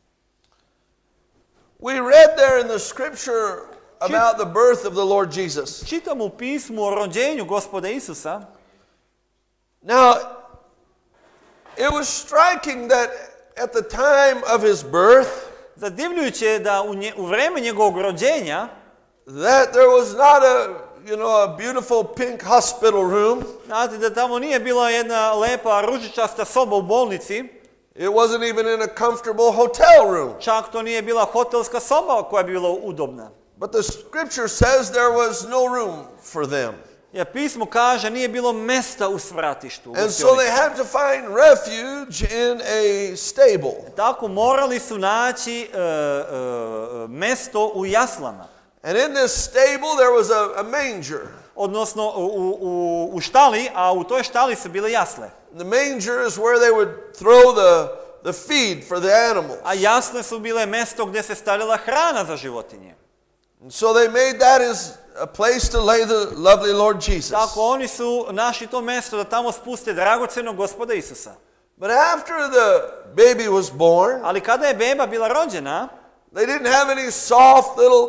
We read there in the scripture about the birth of the Lord Jesus. Čitam u pismu o rođenju Gospoda Isusa. Now, it was striking that at the time of his birth, Zadivljujuće je da u vreme njegovog rođenja that there was not a beautiful pink hospital room, znate da tamo nije bila jedna lepa ružičasta soba u bolnici, It wasn't even in a comfortable hotel room. Čak to nije bila hotelska soba koja bi bila udobna. But the scripture says there was no room for them. Jer pismo kaže nije bilo mesta u svratištu. And so they had to find refuge in a stable. Tako morali su naći mesto u jaslama. And in this stable there was a manger. Odnosno u štali, a u toj štali su bile jasle. The manger is where they would throw the feed for the animals. A jasle su bile mesto gdje se stavljala hrana za životinje. And so they made that as a place to lay the lovely Lord Jesus. Tako oni su našli to mesto da tamo spuste dragocenog Gospoda Isusa. But after the baby was born, Ali kada je beba bila rođena, they didn't have any soft little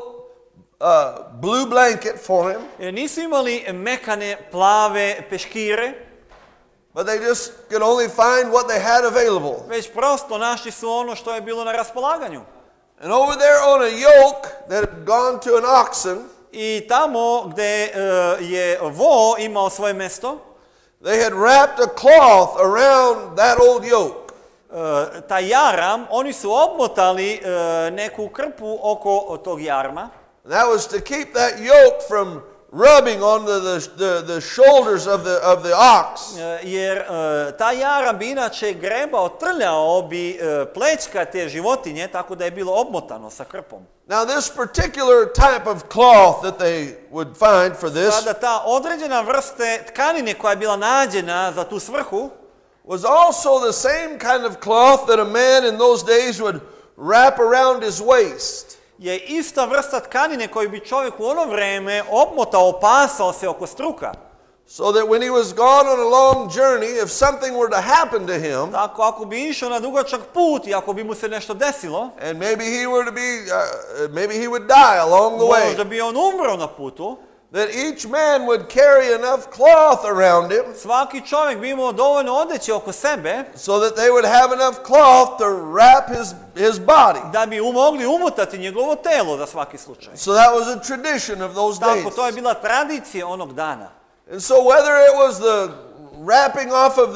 blue blanket for him, nisu imali mekane, plave peškire, but they just could only find what they had available. već prosto našli su ono što je bilo na raspolaganju. And over there on a yoke that had gone to an oxen, I tamo gdje je vo imao svoje mesto, they had wrapped a cloth around that old yoke. taj jaram, oni su obmotali neku krpu oko tog jarma. And that was to keep that yoke from rubbing on the shoulders of the ox. Jer taj jaram bi inače grebao, trljao bi plećka te životinje, tako da je bilo obmotano sa krpom. Now this particular type of cloth that they would find for this Sada ta određena vrste tkanine koja je bila nađena za tu svrhu was also the same kind of cloth that a man in those days would wrap around his waist. je ista vrsta tkanine koju bi čovjek u ono vrijeme obmotao, opasao se oko struka. So that when he was gone on a long journey, if something were to happen to him, Tako ako bi išao na dugačak put i ako bi mu se nešto desilo, and maybe he were to be, maybe he would die along the way, možda bi on umro na putu, that each man would carry enough cloth around him svaki čovjek bi imao dovoljno odeće oko sebe so that they would have enough cloth to wrap his body. da bi mogli umotati njegovo telo za svaki slučaj. So that was a tradition of those days. Tako, to je bila tradicija onog dana. And so whether it was the wrapping off of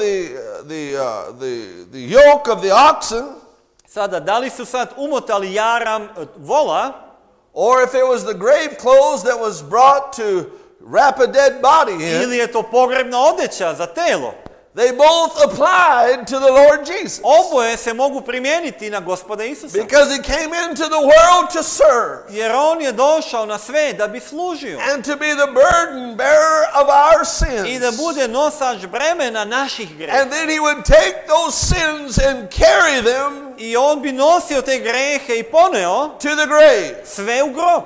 the yoke of the oxen, Sada, da li su sad umotali jaram vola, or if it was the grave clothes that was brought to wrap a dead body in, ili je to pogrebna odjeća za telo, they both applied to the Lord Jesus. oboje se mogu primijeniti na Gospoda Isusa. Because he came into the world to serve Jer on je došao na svijet da bi služio and to be the burden bearer of our i da sins. bude nosač bremena naših greha. And then he would take those sins and carry them I on bi nosio te grehe i poneo to the grave. sve u grob.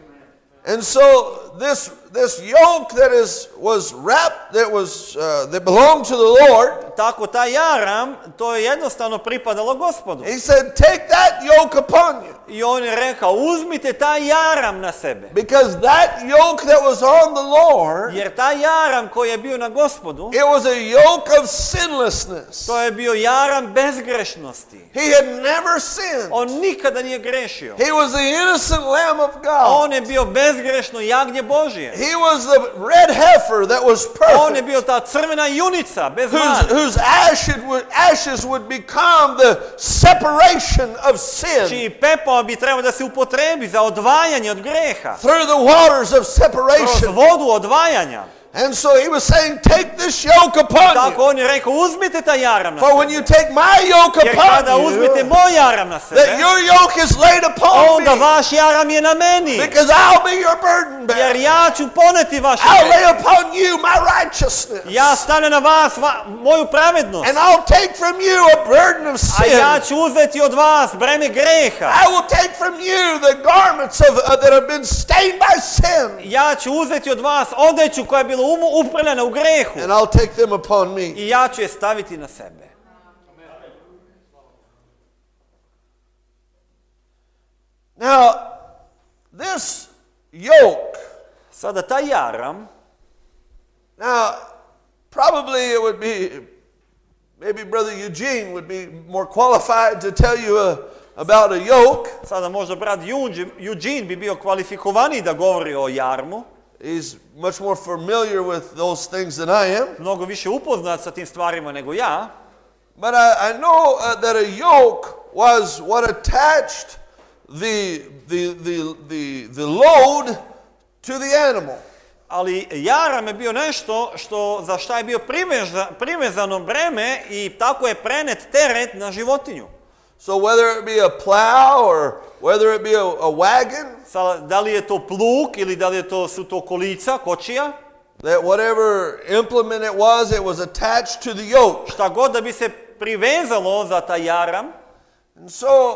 And so this yoke that was wrapped, that belonged to the Lord, Tako taj jaram, to je jednostavno pripadalo Gospodu. he said, take that yoke upon you. I on je rekao, uzmite taj jaram na sebe. Because that yoke that was on the Lord, Jer taj jaram koji je bio na Gospodu, it was a yoke of sinlessness. to je bio jaram bezgrešnosti. He had never sinned. On nikada nije grešio. He was the innocent Lamb of On God. je bio bezgrešno jagnje Božje. He was the red heifer that was On je perfect, bio ta crvena junica, bez mane, whose ashes would become the separation of sin čiji pepeo bi trebao da se upotrebi za odvajanje od greha. through the waters of Kroz separation. vodu odvajanja. And so he was saying, take this yoke upon Tako you. on je rekao, uzmite taj jaram na For when sebe. you take my yoke Jer kada upon uzmete you, moj jaram na that sebe, your yoke is laid upon onda me. vaš jaram je na meni. Because I'll be your burden Jer bearer. ja ću poneti vaše I'll grehe. lay upon you my righteousness. Ja stavljam na vas moju pravednost. And I'll take from you a burden of A ja sin. ću uzeti od vas breme greha. I will take from you the garments that have been stained by sin. Ja ću uzeti od vas odeću koja je bila uprljana u grehu. And I'll take them upon me. I ja ću je staviti na sebe. Now, this yoke, Sada taj jaram, now, probably it would be, maybe Brother Eugene would be more qualified to tell you about a yoke. sada možda brat Eugene bi bio kvalifikovaniji da govori o jarmu. He's much more familiar with those things than I am. Mnogo više upoznat sa tim stvarima nego ja. But I know that a yoke was what attached the load to the animal. Ali jaram je bio nešto za šta je bio privezano breme i tako je prenet teret na životinju. So whether it be a plow or whether it be a wagon, Da li je to plug ili da li su to kolica, kočija, that whatever implement it was attached to the yoke. šta god da bi se privezalo za taj jaram. And so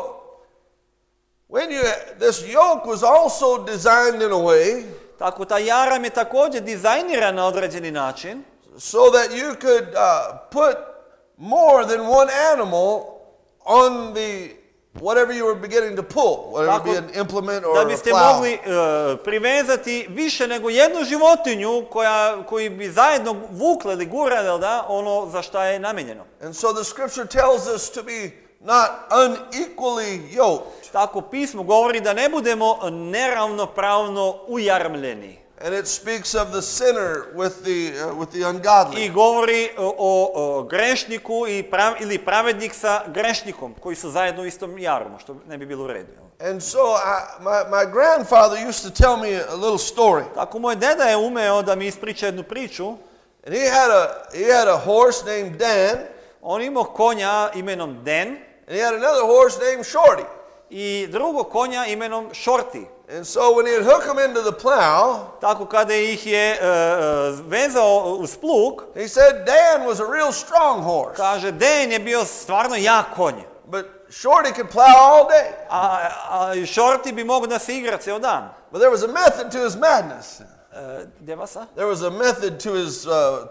this yoke was also designed in a way Tako taj jaram je također dizajniran na određeni način, so that you could put more than one animal on the whatever you were beginning to pull, whether it be an implement or da a biste plow. mogli privezati više nego jednu životinju koji bi zajedno vukle ili gurali ono za šta je namijenjeno. And so the scripture tells us to be not unequally yoked. Tako pismo govori da ne budemo neravnopravno ujarmljeni. And it speaks of the sinner with the ungodly. I govori o grešniku ili pravednik sa grešnikom koji su zajedno u istom jarmu, što ne bi bilo u redu. And so my grandfather used to tell me a little story. Tako moj deda je umeo da mi ispriča jednu priču. And he had a horse named Dan. On imao konja imenom Dan. And he had another horse named Shorty. I drugog konja imenom Shorty. And so when he'd hook them into the plow, tako kada ih je vezao uz plug, he said Dan was a real strong horse. Kaže, Dan je bio stvarno jak konj. But Shorty could plow all day. A Shorty bi mogao da se igra ceo dan. But there was a method to his madness. There was a method to his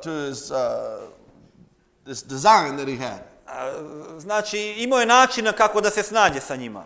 this design that he had. Znači, imao je načina kako da se snađe sa njima.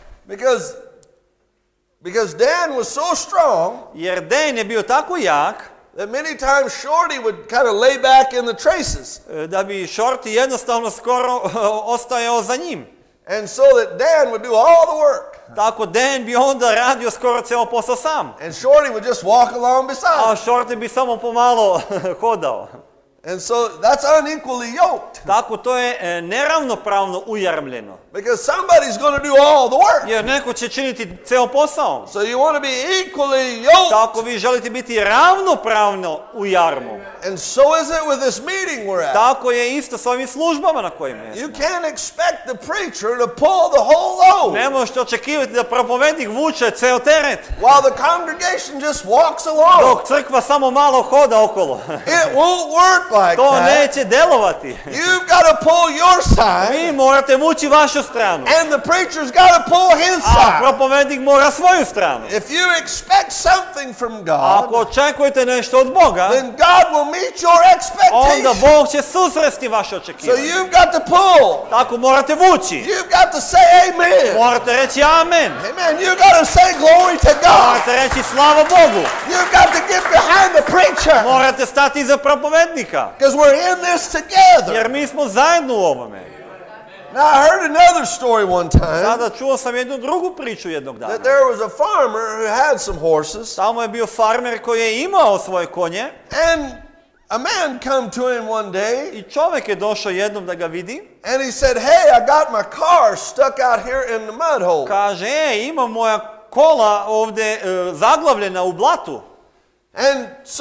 Because Dan was so strong, jer Dan je bio tako jak, that many times Shorty would kind of lay back in the traces. Da bi Shorty jednostavno skoro ostajao za njim. And so that Dan would do all the work. Tako Dan bi onda radio skoro ceo posao sam. And Shorty would just walk along beside. A Shorty bi samo pomalo hodao. And so that's unequally yoked. Tako to je neravnopravno ujarmljeno. Because somebody's going to do all the work. Jer neko će činiti ceo posao. So you want to be equally yoked. Tako vi želite biti ravnopravno u jarmu. And so is it with this meeting we're at. Tako je isto s ovim službama na kojima jesmo. You can't expect the preacher to pull the whole load. Ne možete očekivati da propovednik vuče ceo teret. While the congregation just walks along. Dok crkva samo malo hoda okolo. It won't work like to that. neće delovati. You've got to pull your side. Vi morate vući vašu stranu. And the preacher's got to pull his side. A propovednik mora svoju stranu. If you expect something from God, ako očekujete nešto od Boga, then God will meet your expectations. Onda Bog će susresti vaše očekivanje. So you've got to pull. Tako morate vući. You've got to say amen. Morate reći amen. Amen. You've got to say glory to God. Morate reći slava Bogu. You've got to get behind the preacher. Morate stati iza propovednika. Because we're in this together. Jer mi smo zajedno u ovome. Now I heard another story one time. Sada čuo sam jednu drugu priču jednog dana. That there was a farmer who had some horses. Tamo je bio farmer koji je imao svoje konje. And a man come to him one day. I čovjek je došao jednom da ga vidi. And he said, "Hey, I got my car stuck out here in the mud hole." Kaže, imam moja kola ovdje zaglavljena u blatu. And so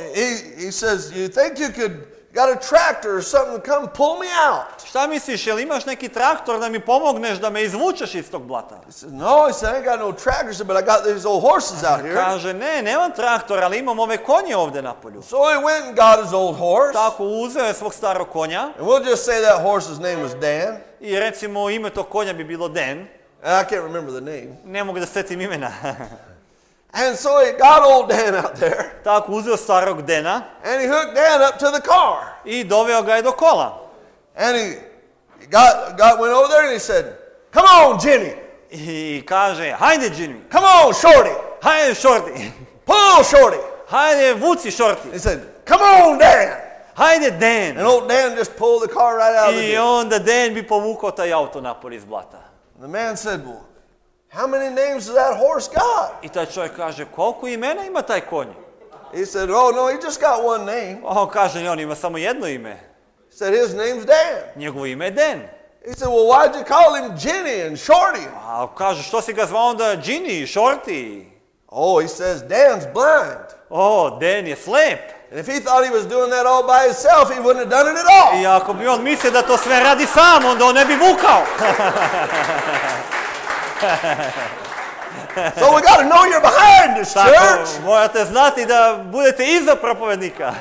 he says, "You think you got a tractor or something to come pull me out?" Šta misliš, jel imaš neki traktor da mi pomogneš da me izvučeš iz tog blata? He said, "No," he said, "I ain't got no tractor, but I got these old horses out here." Kaže, nemam traktor, ali imam ove konje ovdje na polju. So he went and got his old horse. Tako uzeo je svog starog konja. And we'll just say that horse's name was Dan. I recimo ime tog konja bi bilo Dan. I can't remember the name. Ne mogu da setim imena. And so he got old Dan out there. Tako uzeo starog Dana. And he hooked Dan up to the car. I doveo ga je do kola. And he went over there and he said, "Come on, Jimmy." I kaže, hajde Jimmy. "Come on, Shorty." Hajde Shorty. "Pull, Shorty." Hajde vuci Shorty. He said, "Come on, Dan." Hajde Dan. And old Dan just pulled the car right out of the I ditch. onda Dan bi povukao taj auto napolje iz blata. The man said, "Well, how many names does that horse got?" I taj čovjek kaže, koliko imena ima taj konj? He said, "Oh, no, he just got one name." On kaže, on ima samo jedno ime. He said, his name's Dan. Njegovo ime je Dan. He said, well, why'd you call him Ginny and Shorty? A kaže, što si ga zvao onda Ginny, Shorty? Oh, he says, Dan's blind. O, Dan je slep. And if he thought he was doing that all by himself, he wouldn't have done it at all. I ako bi on mislio da to sve radi sam, onda on ne bi vukao. So we got to know you're behind this Tako, church. morate znati da budete iza propovednika.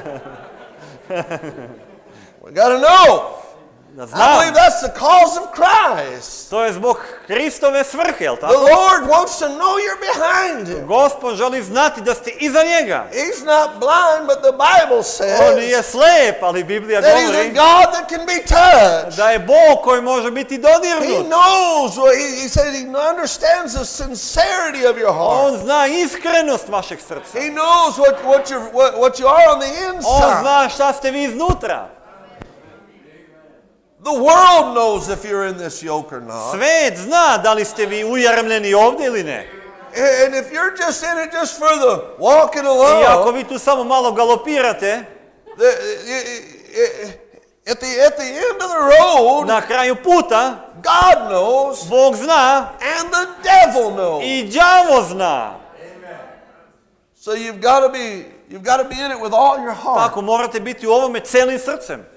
We got to know. Da I znam. believe that's the cause of Christ. To je zbog Kristove svrhe, jel The tako? Lord wants to know you're behind him. Gospod želi znati da ste iza njega. He's not blind, but the Bible On nije says slep, ali Biblija that he's a govori God that can be touched. da je Bog koji može biti He dodirnut. knows, he said he understands the sincerity of your heart. On zna iskrenost vašeg srca. He knows what you are on the On inside. zna šta ste vi iznutra. The world knows if you're in this yoke or not. Svet zna da li ste vi ujarmljeni ovdje ili ne. And if you're just in it just for the walking I ako along, vi tu samo malo galopirate, at the end of the road, na kraju puta God knows Bog zna and the devil knows. i đavo zna. So you've got to be in it with all your heart. Tako morate biti u ovome celim srcem.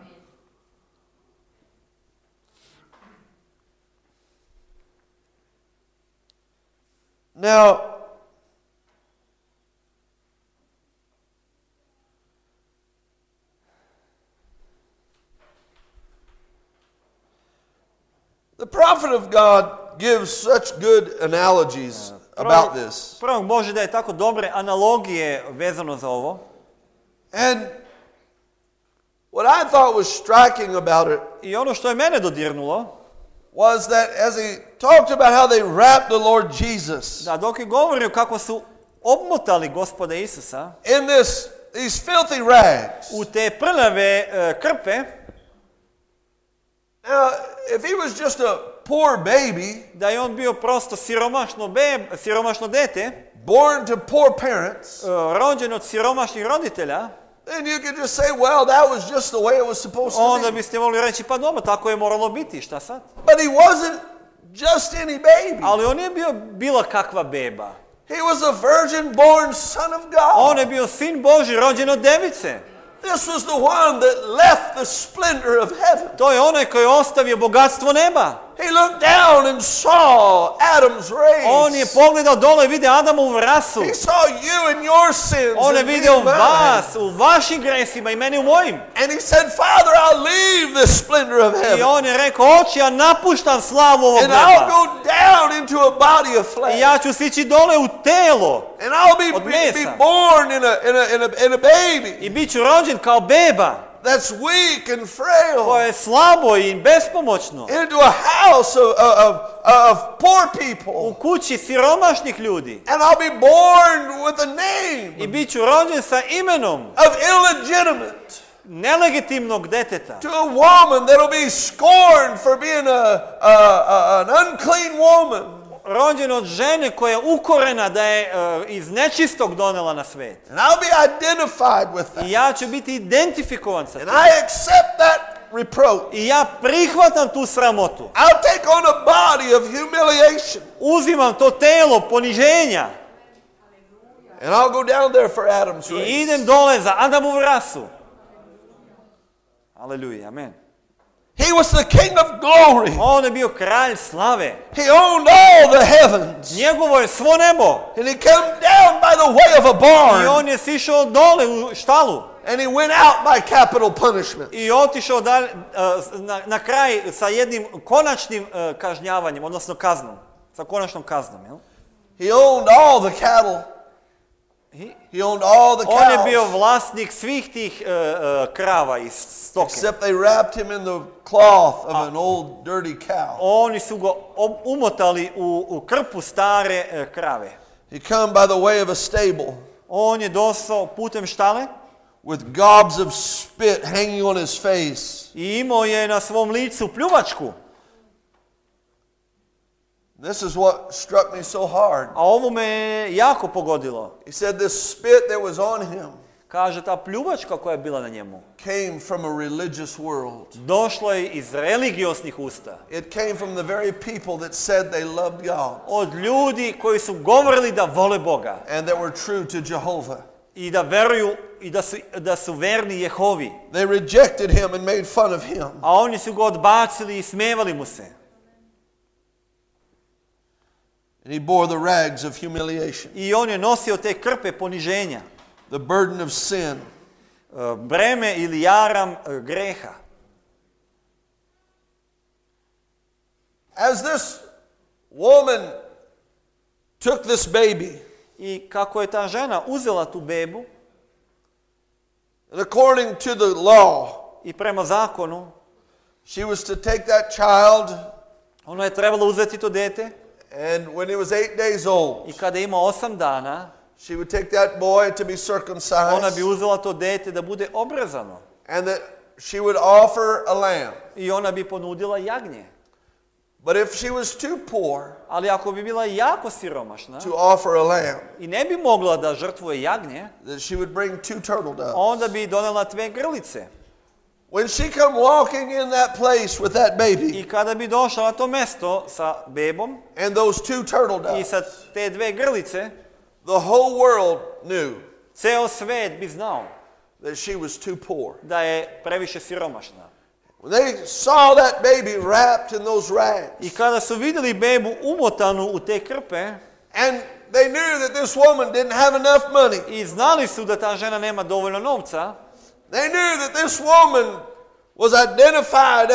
Now, the prophet of God gives such good analogies about this. Prvo Bože daje tako dobre analogije vezano za ovo. And what I thought was striking about it I ono što je mene dodirnulo, was that as he talked about how they wrapped the Lord Jesus da dok je govorio kako su obmotali Gospoda Isusa in these filthy rags. u te prljave krpe, Now, if he was just a poor baby, da je on bio prosto siromašno dete, born to poor parents, rođen od siromašnih roditelja, then you could just say, well, that was just the way it was supposed to onda be. biste mogli reći, pa dobro, tako je moralo biti, šta sad? But he wasn't just any baby. Ali on nije bio bila kakva beba. He was a virgin born son of God. On je bio sin Božji, rođen od device. This was the one that left the splendor of heaven. To je onaj koji je ostavio bogatstvo neba. He looked down and saw Adam's On je race. pogledao dole i vidio Adamovu rasu. He saw you and your sins On je and me vidio and mine. vas u vašim gresima i meni u mojim. And he said, Father, I'll leave the splendor of I heaven. on je rekao, oči, ja napuštam slavu ovog And I'll neba. go down into a body of I flesh. ja ću sići dole u telo. And I'll Od be mesa. born in a baby I bit ću rođen kao beba. that's weak and frail. Koje je slabo i bespomoćno. Into a house of poor U people. kući siromašnih ljudi. And I'll be born with a name I bit ću rođen sa imenom of illegitimate nelegitimnog deteta. to a woman that'll be scorned for being an unclean woman. Rođen od žene koja je ukorena da je iz nečistog donela na svet. And I'll be identified with that. I ja ću biti identifikovan sa And tim. I accept that reproach. I ja prihvatam tu sramotu. I'll take on a body of humiliation. Uzimam to telo poniženja And I'll go down there for Adam's i race. idem dole za Adamovu rasu. Aleluja, amen. He was the King of glory. On je bio kralj slave. He owned all the heavens. Njegovo je svo nebo. And he came down by the way of a I barn. on je sišao dole u štalu. And he went out by capital punishment. I otišao na kraj sa jednim konačnim kažnjavanjem, odnosno kaznom. Sa konačnom kaznom, jel? He owned all the cattle. He owned all the On je bio cows. vlasnik svih tih krava iz stoke. Except they wrapped him in the cloth of an old dirty cow. Oni su ga umotali u krpu stare krave. He come by the way of a stable On je došao putem štale with gobs of spit hanging on his face. i imao je na svom licu pljuvačku. This is what struck me so hard. A ovo me jako pogodilo. He said this spit that was on him Kaže, ta pljuvačka koja je bila na njemu came from a religious world. došlo je iz religioznih usta. It came from the very people that said they loved God Od ljudi koji su govorili da vole Boga and that were true to Jehovah. i da veruju i da su verni Jehovi. They rejected him and made fun of him. A oni su ga odbacili i smevali mu se. And he bore the rags of humiliation, I on je nosio te krpe poniženja, the burden of sin. breme ili jaram greha. As this woman took this baby, I kako je ta žena uzela tu bebu and according to the law, i prema zakonu, she was to take that child, ona je trebala uzeti to dete and when it was 8 days old, i kada ima 8 dana, she would take that boy to be ona circumcised, bi uzela to dete da bude obrezano. and that she would offer a lamb. I ona bi ponudila jagnje. But if she was too poor Ali ako bi bila jako siromašna to offer a lamb, i ne bi mogla da žrtvuje jagnje, that she would bring 2 turtle doves. onda bi donela 2 grlice. When she come walking in that place with that baby I kada bi došla na to mesto sa bebom and those 2 turtle i doves, sa te 2 grlice, the whole world knew ceo svet bi znao that she was too poor. da je previše siromašna. When they saw that baby wrapped in those rags, I kada su vidjeli bebu umotanu u te krpe and they knew that this woman didn't have enough money, i znali su da ta žena nema dovoljno novca, they knew that this woman was identified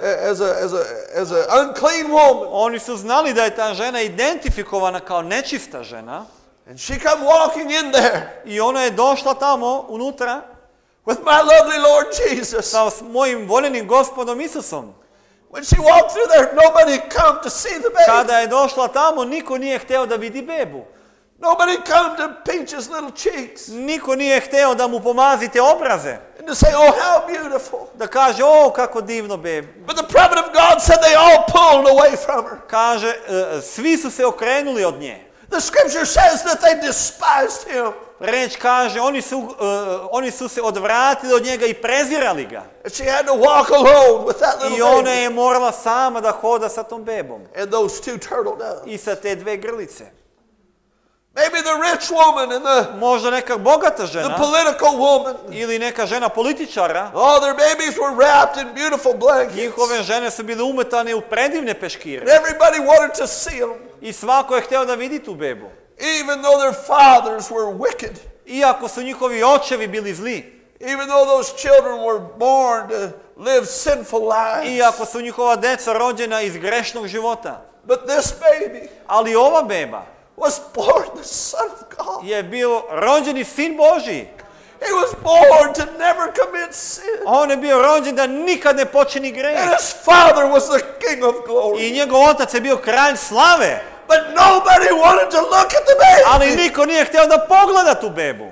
as a unclean woman, oni su znali da je ta žena identifikovana kao nečista žena and she come walking in there i ona je došla tamo unutra with my lovely Lord Jesus. sa mojim voljenim gospodom Isusom. When she walked through there, nobody come to see the baby. Kada je došla tamo, niko nije hteo da vidi bebu. Nobody come to pinch his little cheeks Niko nije hteo da mu pomazi te obraze. and to say, oh, how beautiful. Da kaže, o, kako divno bebi. But the prophet of God said they all pulled away from her. Kaže, svi su se okrenuli od nje. The scripture says that they despised him. Reč kaže, oni su se odvratili od njega i prezirali ga. And she had to walk alone with that little I ona baby je morala sama da hoda sa tom bebom. and those 2 turtle doves. I sa te 2 grlice. Maybe the rich woman and the Možda neka bogata žena political woman. ili neka žena političara. All their babies were wrapped in beautiful blankets. Njihove žene su bile umetane u predivne peškire. And everybody wanted to see them, I svako je hteo da vidi tu bebu. even though their fathers were wicked. Iako su njihovi očevi bili zli. Even though those children were born to live sinful lives. Iako su njihova deca rođena iz grešnog života. But this baby Ali ova beba was born the Son of God. je bio rođeni sin Božji. He was born to never commit sin. On je bio rođen da nikad ne počini And greh. his father was the King of glory. I njegov otac je bio kralj slave. But nobody wanted to look at the baby. Ali niko nije hteo da pogleda tu bebu.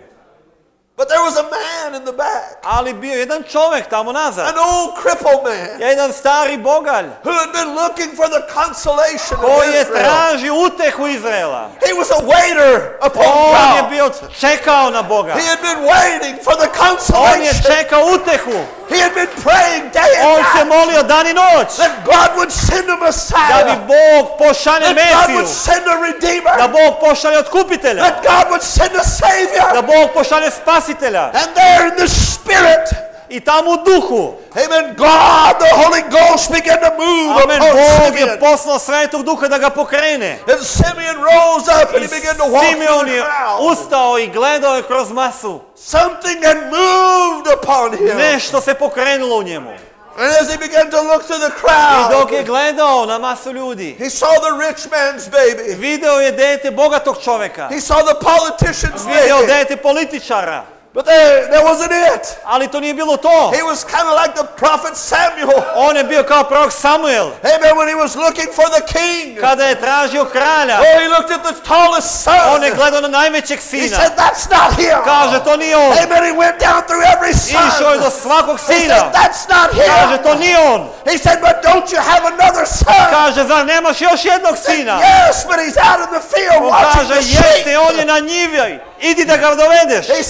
But there was a man in the back, Ali bio jedan čovjek tamo nazad. an old crippled man, Jedan stari bogalj who had been looking for the consolation of koji je Israel. tražio utehu Izraela. He was a waiter upon On je God. bio čekao na Boga. He had been waiting for the On je consolation. čekao utehu. He had been praying day On and se night molio dan i noć. that God would send a Da bi Messiah, Bog pošalje that God would Mesiju. send a Redeemer, Da Bog pošalje otkupitelja. that God would send a Da Savior. Bog pošalje spasitelja. And there in the Spirit, I tamo u duhu. amen, God, the Holy Ghost began to move Amen. upon Bog je Simeon. poslao Svetog Duha da ga pokrene. And Simeon rose up and I he began to walk Simeon through the je crowd. ustao i gledao je kroz masu. Something had moved upon him. Nešto se pokrenulo u njemu. And as he began to look through the I dok je crowd, gledao na masu ljudi, he saw the rich man's baby. video je dete bogatog čovjeka. He saw the politician's Video baby. dete političara. But that wasn't it. Ali to nije bilo to. He was kind of like the prophet Samuel. On je bio kao prorok Samuel. Amen. When he was looking for the king. Kada je tražio kralja, Oh, he looked at the tallest on je son. gledao na najvećeg He sina. said, that's not him. Kaže, to nije on. Amen. He went down through every Išao je do son. svakog He said, sina. that's not Kaže, him. to nije on. He said, but don't you have another son? Kaže, zar nemaš još jednog He said, sina? yes, but he's out in the field On watching kaže, the sheep. jeste, on je na njivi. Idi da ga dovedeš. He said, go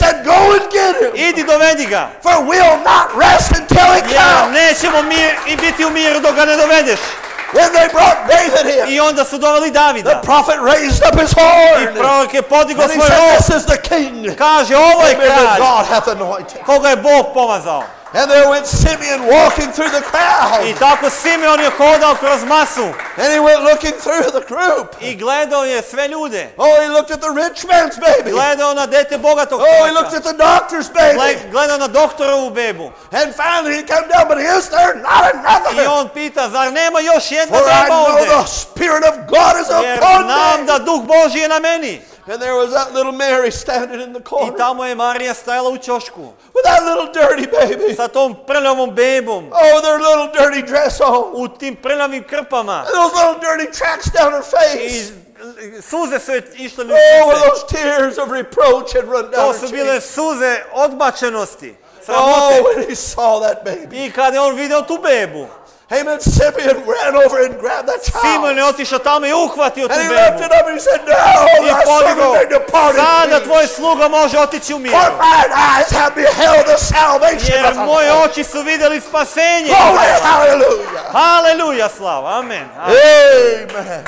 and get him. idi dovedi ga. For we'll not rest until he Jer comes. nećemo i biti u miru dok ga ne dovedeš. When they brought David in, I onda su doveli the Davida. prophet raised up his I horn. prorok je podigao And he svoj said, rog. this is the king. Kaže, ovo je Amen, that kralj God hath anointed. koga je Bog pomazao. And there went Simeon walking through the I crowd. tako Simeon je hodao kroz masu And he went looking through the group. i gledao je sve ljude. Oh, he looked at the rich man's baby. Gledao na dete bogatog Oh, he looked čovjeka. at the doctor's baby. Gledao na doktorovu bebu. And finally he came down, but is there not I another? on pita, zar nema još jedna For I beba know ovdje? the Spirit of God is Jer upon znam me. da Duh Božji je na meni. And there was that little Mary standing in the I corner tamo je Marija stajala u ćošku with that little dirty baby. sa tom prljavom bebom Oh, their little dirty dress on. u tim prljavim krpama. And those little dirty tracks down her I face. suze su joj išle na Oh, where lice. those tears of reproach had run To down su her bile cheeks. suze odbačenosti, Oh, sramote. when he saw that baby. I kad je on video tu bebu, Amen. Simeon ran over and grabbed that Simon child. je otišao tamo i uhvatio tu And he bebu. lifted up and he said, now I thy servant podigao, may depart in sada peace. tvoj sluga može otići u miru. For mine eyes have beheld the salvation Jer of the moje Lord. oči su vidjeli spasenje. Glory, hallelujah. Haleluja, slava, amen. Amen.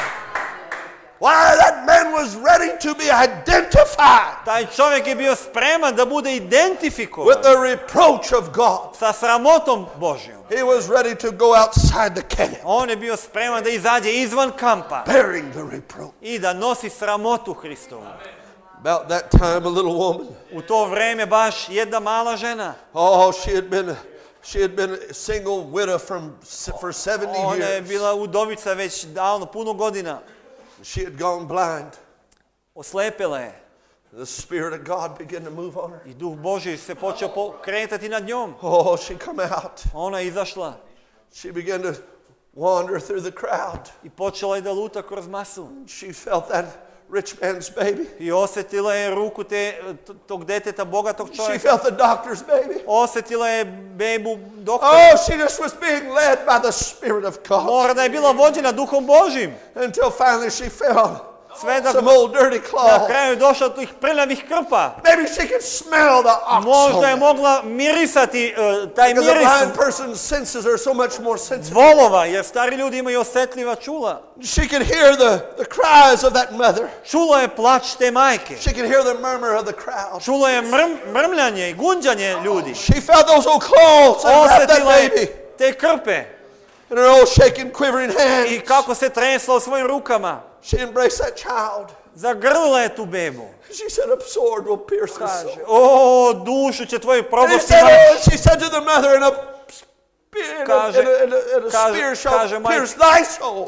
Why, that man was ready to be identified Taj čovjek je bio spreman da bude identifikovan with the reproach of God. sa sramotom Božjom. He was ready to go outside the camp, On je bio spreman da izađe izvan kampa bearing the reproach. i da nosi sramotu Hristovu. About that time, a little woman, U to vrijeme baš jedna mala žena. oh, she had been a single widow for 70 Ona je years. bila udovica već davno, puno godina. She had gone blind. Oslepela je The Spirit of God began to move on her. i Duh Božji se počeo kretati nad njom. Oh, she come out. Ona je izašla She began to wander through the crowd. i počela je da luta kroz masu. She felt that rich man's baby. I osjetila je ruku tog deteta bogatog She čovjeka. felt the doctor's baby. Osjetila je bebu doktora. Oh, she just was being led by the Spirit of God. Mora da je bila vođena Duhom Božjim. Until finally she felt Sve da some old dirty na claws. kraju je došla do tih prljavih krpa. Maybe she could smell the ox. Možda je on it. mogla mirisati taj Because a miris blind person's senses are so much more sensitive. volova, jer stari ljudi imaju osjetljiva čula. She could hear the cries of that mother. Čula je plać te majke. She could hear the murmur of the crowd. Čula je mrmljanje i gunđanje ljudi. She felt those old claws that grabbed that Osjetila baby je te krpe in her old shaking, quivering i hands. kako se tresla u svojim rukama. She embraced that child. Zagrlila je tu bebu. She said, a sword will pierce his Kaže, soul. o, dušu će tvoju And probosti. she said to the mother, and a spear, Kaže- and a kaže- spear shall kaže majka- pierce thy soul.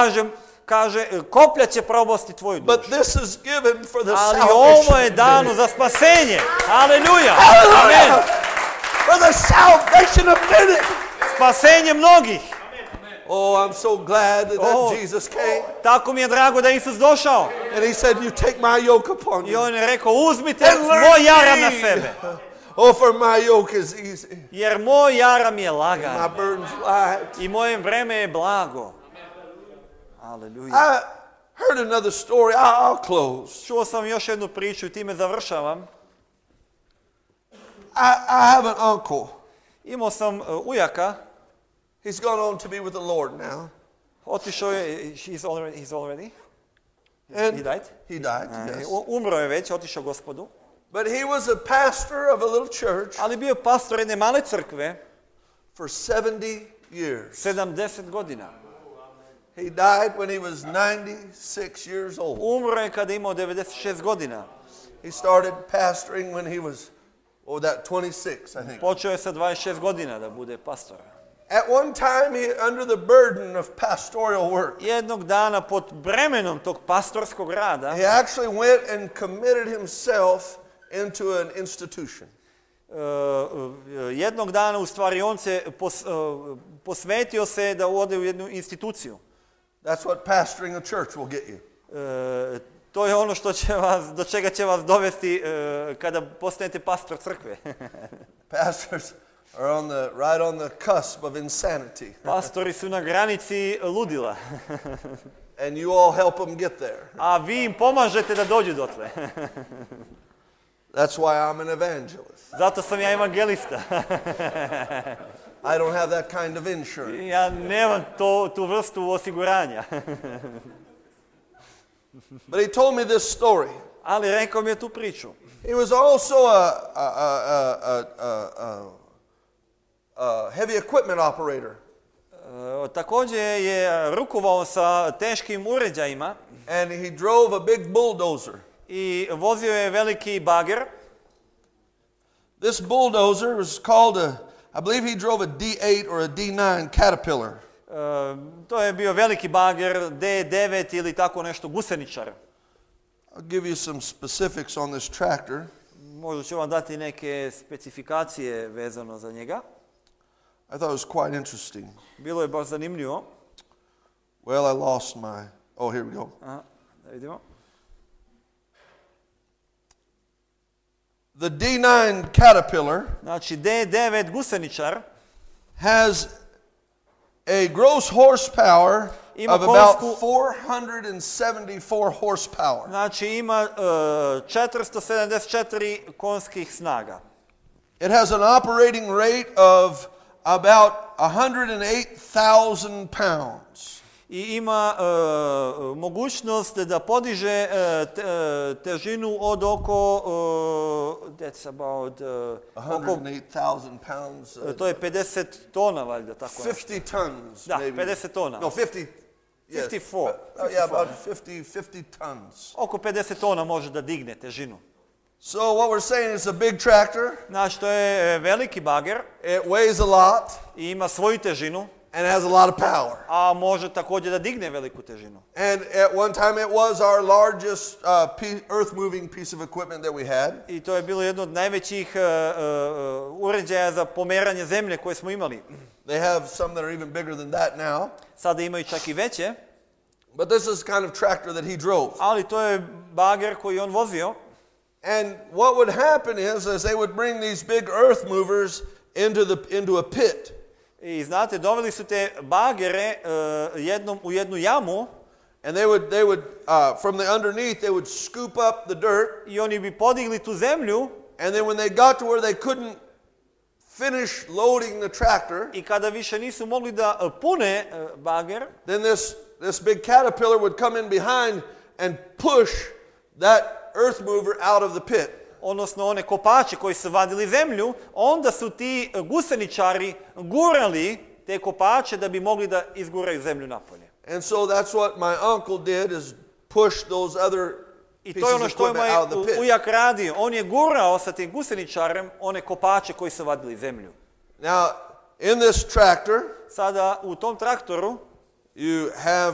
Kaže, koplja će probosti tvoju But dušu. this is given for the Ali salvation. ovo je dano za spasenje. Aleluja. Hallelujah! Amen. For the salvation of many. Spasenje mnogih. Oh, I'm so glad that Oh. Jesus came. Tako mi je drago da je Isus došao. And he said, you take my yoke upon I you. on je rekao, uzmite And learn moj jaram na me. sebe. Oh, for my yoke is easy. Jer moj jaram je My lagan. burden's light. I moje vreme je blago. Aleluja. I heard another story. I'll close. Čuo sam još jednu priču i time završavam. I have an uncle. Imao sam ujaka. He's gone on to be with the Lord now. Otišao je, he's already. And He died? He died, yes. Umro je već, otišao Gospodu. But he was a pastor of a little church Ali bio je pastor jedne male crkve for 70 years. 70 godina. He died when he was 96 years old. Umro je kada je imao 96 godina. He started pastoring when he was, 26, I think. Počeo je sa 26 godina da bude pastor. At one time, under the burden of pastoral work, Jednog dana pod bremenom tog pastorskog rada he actually went and committed himself into an institution. jednog dana u stvari on se posvetio se da ode u jednu instituciju. That's what pastoring a church will get you. To je ono što će do čega će vas dovesti kada postanete pastor crkve. Pastors are right on the cusp of insanity. Pastori su na granici ludila. And you all help them get there. A vi im pomažete da dođu dotle. That's why I'm an evangelist. Zato sam ja evangelista. I don't have that kind of insurance. Ja nemam tu vrstu osiguranja. But he told me this story. Ali rekao mi je tu priču. He was also a heavy equipment operator. Također je rukovao sa teškim uređajima. And he drove a big bulldozer. I vozio je veliki bager. This bulldozer was called I believe he drove a D8 or a D9 Caterpillar. To je bio veliki bager, D9 ili tako nešto, guseničar. I'll give you some specifics on this tractor. Možda ću vam dati neke specifikacije vezano za njega. I thought it was quite interesting. Bilo je baš zanimljivo. Well, I lost my... Oh, here we go. Aha, da vidimo. The D9 Caterpillar Znači, D9 guseničar has a gross horsepower Ima of about konjsku- 474 horsepower. znači ima 474 konjskih snaga. It has an operating rate of about 108,000 pounds. I ima mogućnost da podiže težinu od oko that's about oko, 108,000 pounds. to je 50 tona valjda tako nešto. 50 tons, Da, maybe. 50 tona. No, 50. Yes. 54. Yeah, about 50 tons. Oko 50 tona može da digne težinu. So what we're saying is a big tractor. Znači, to je veliki bager It weighs a lot i ima svoju težinu, and has a lot of power. a može također da digne veliku težinu. And at one time it was our largest earth-moving piece of equipment that we had. I to je bilo jedno od najvećih uređaja za pomeranje zemlje koje smo imali. They have some that are even bigger than that now. Sada imaju čak i veće, But this is the kind of tractor that he drove. ali to je bager koji on vozio. And what would happen is they would bring these big earth movers into a pit. I znate, doveli su te bagere u jednu jamu And they would from the underneath, they would scoop up the dirt. i oni bi podigli tu zemlju And then when they got to where they couldn't finish loading the tractor, i kada više nisu mogli da pune bager, then this big caterpillar would come in behind and push that earth mover out of the pit. odnosno one kopače koji su vadili zemlju, onda su ti guseničari gurali te kopače da bi mogli da izguraju zemlju napolje. And so that's what my uncle did, is push those other I pieces to je of ono što je equipment out of the moj pit. ujak radio. On je gurao sa tim guseničarem one kopače koji su vadili zemlju. Now, in this tractor, Sada u tom traktoru, you have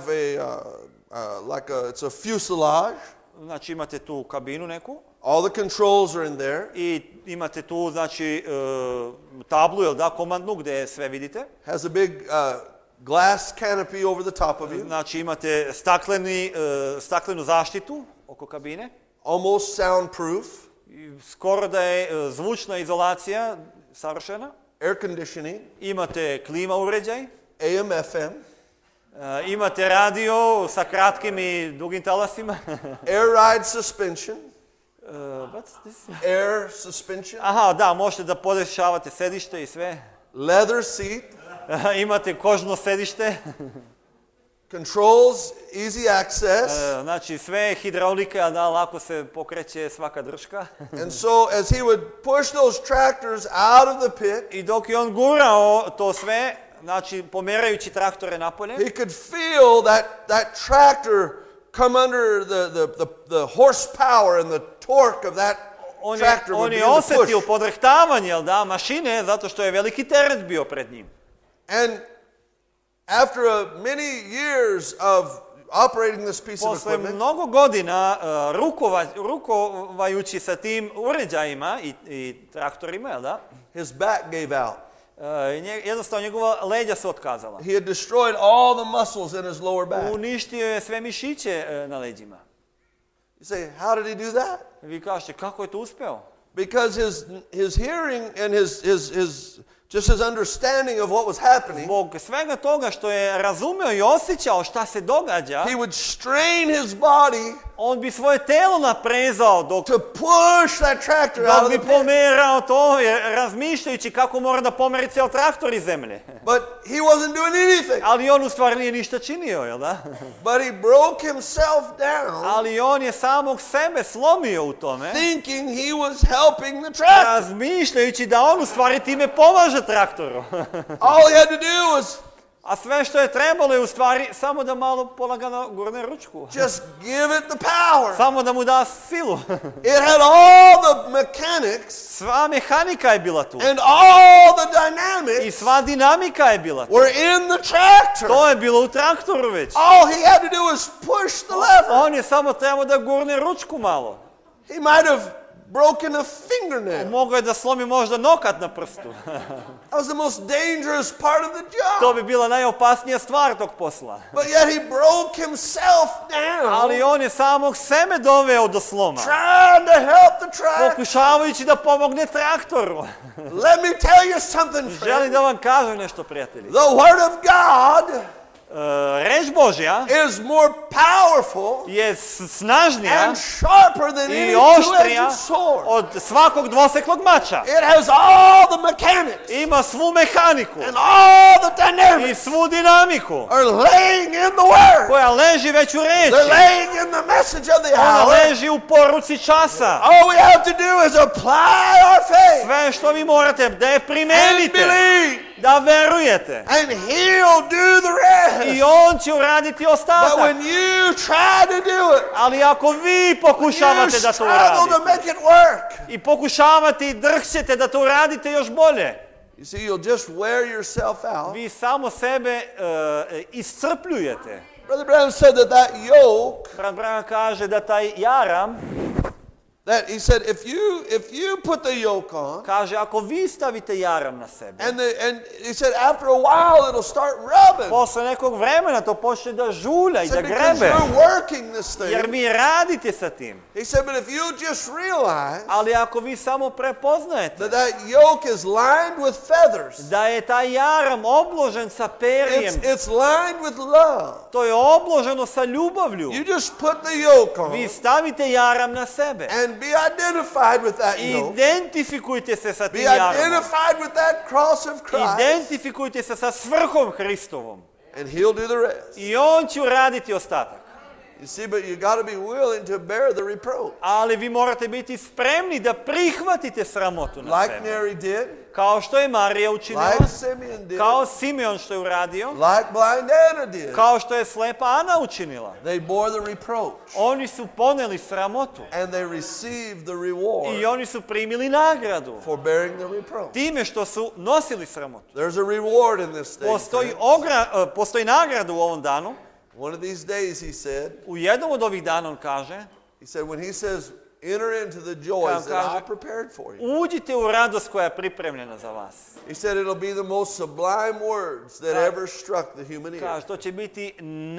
it's a fuselage. znači imate tu kabinu neku All the controls are in there. i imate tu znači tablu, jel da, komandnu gdje sve vidite. Has a big glass canopy over the top of you. Znači imate staklenu zaštitu oko kabine. Almost soundproof. I skoro da je zvučna izolacija savršena. Air conditioning. Imate klima uređaj. AM, FM. Imate radio sa kratkim i dugim talasima. Air ride suspension. What's this? Air suspension. Aha, da, možete da podešavate sedište i sve. Leather seat. Imate kožno sedište. Controls, easy access. Znači sve hidraulika, da, lako se pokreće svaka drška. And so as he would push those tractors out of the pit, I dok je on gurao to sve, znači pomerajući traktore napolje, he could feel that tractor come under the horsepower and the torque of that tractor would on je begin to osjetio push. podrhtavanje, jel da, mašine, zato što je veliki teret bio pred njim. And after many years of operating this piece of Posle equipment, mnogo godina rukovajući sa tim uređajima i traktorima, jel da, his back gave out. jednostavno njegova leđa se otkazala. He had destroyed all the muscles in his lower back. Uništio je sve mišiće na leđima. You say, how did he do that? Vi kažete, kako je to uspeo? Because his hearing and his just his understanding of what was happening, Zbog svega toga što je razumeo i osjećao šta se događa, he would strain his body on bi svoje telo naprezao dok to push that tractor out da of bi the pit. pomerao to, razmišljajući kako mora da pomeri cijel traktor iz zemlje. But he wasn't doing anything. Ali on u stvari nije ništa činio, jel da? But he broke himself down, Ali on je samog sebe slomio u tome, thinking he was helping the tractor. razmišljajući da on u stvari time pomaže traktoru. All he had to do was A sve što je trebalo je u stvari samo da malo polagano gurne ručku. just give it the power. Samo da mu da silu. It had all the mechanics Sva mehanika je bila tu. and all the I dynamics sva dinamika je bila tu. were in the tractor. To je bilo u traktoru već. All he had to do was push the lever. On je samo trebao da gurne ručku malo. He might have broken a fingernail. Mogao je da slomi možda nokat na prstu. That was the most dangerous part of the To job. bi bila najopasnija stvar tog posla. But yet he broke himself Ali down, on je samog sebe doveo do sloma. trying to help the tractor. Pokušavajući da pomogne traktoru. Let me tell you something, Želim friend. da vam kažem nešto, prijatelji. The Word of God Reč Božja is more powerful je snažnija and sharper than any ili oštrija two-edged sword. od svakog dvoseklog mača. It has all the mechanics Ima svu mehaniku and all the i dynamics svu dinamiku are laying in the Word. koja leži već u reči. They're laying in the message of the Ona hour. leži u poruci časa. All we have to do is apply our faith Sve što vi morate da je and primenite, believe, da verujete. and He'll do the rest. I on će uraditi But ostatak. when you try to do it, Ali ako vi you pokušavate da to struggle to uradite make it work. i pokušavate i drhćete da to uradite još bolje, You see, you'll just wear yourself out. vi samo sebe iscrpljujete. Brother Branham said that yoke, Brat Branham kaže da taj jaram, that he said, if you put the yoke on, kaže ako vi stavite jaram na sebe, and he said after a while it'll start rubbing. posle nekog vremena to počne da žulja i He da said, because grebe, you're working this jer thing. vi radite sa tim. He said, but if you just realize Ali ako vi samo prepoznajete that yoke is lined with feathers, da je taj jaram obložen sa perjem, it's lined with love. to je obloženo sa ljubavlju, You just put the yoke on vi stavite jaram na sebe. and be identified with that yoke. Identifikujte se sa Be tim jaramom. identified with that cross of Christ, Identifikujte se sa svrhom Hristovom. and He'll do the rest. I on će uraditi ostatak. You see, but you got to be willing to bear the reproach. Ali vi morate biti spremni da prihvatite sramotu na Like sebe. Mary did, Kao što je Marija učinila, like Simeon did, kao Simeon što je uradio, like blind Anna did. kao što je slepa Ana učinila. They bore the reproach, Oni su poneli sramotu and they received the reward i oni su primili nagradu for bearing the reproach. time što su nosili sramotu. There's a reward in this thing. Postoji nagrada u ovom danu. One of these days, he said, U jednom od ovih dana on kaže, when he says, enter into the joys that I kaže, prepared for you. uđite u radost koja je pripremljena za vas. He said it'll be the most sublime words that ever struck the human ear. Kaže, to će biti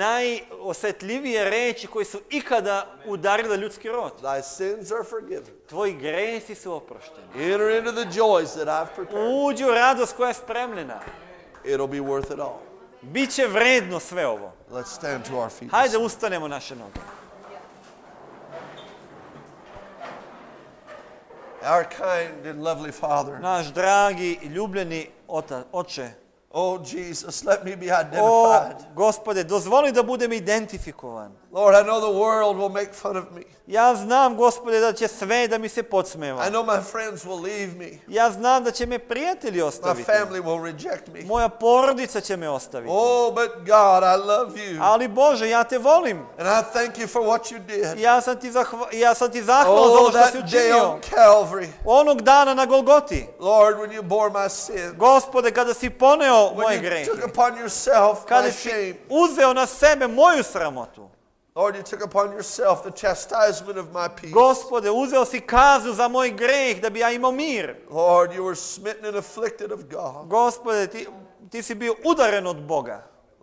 najosjetljivije reči koje su ikada udarile ljudski rod. Thy sins are forgiven. Tvoji gresi su oprošteni. Enter into the joys that I've prepared. Uđi u radost koja je spremljena. It'll be worth it all. Biće vredno sve ovo. Let's stand to our feet. Hajde ustanemo naše noge. Our kind and lovely Father. Naš dragi i ljubljeni Oče, Oh, Jesus, let me be o identified. Gospode, dozvoli da budem identifikovan. Lord, I know the world will make fun of me. Ja znam, Gospode, da će sve da mi se podsmeva. I know my friends will leave me. Ja znam da će me prijatelji My ostaviti. family will reject me. Moja porodica će me ostaviti. Oh, but God, I love you. Ali Bože, ja te volim. And I thank you for what you did. Ja sam ti zahvalan za ono Oh, što si that day učinio. on Calvary. Onog dana na Golgoti. Lord, when you bore my sin. Gospode, kada si poneo moje When you grehe. took upon yourself Kada my si shame. uzeo na sebe moju sramotu. Lord, you took upon yourself the chastisement of my peace. Gospode, uzeo si kaznu za moj greh da bi ja imao mir. Lord, you were smitten and afflicted of God. Gospode, ti si bio udaren od Boga.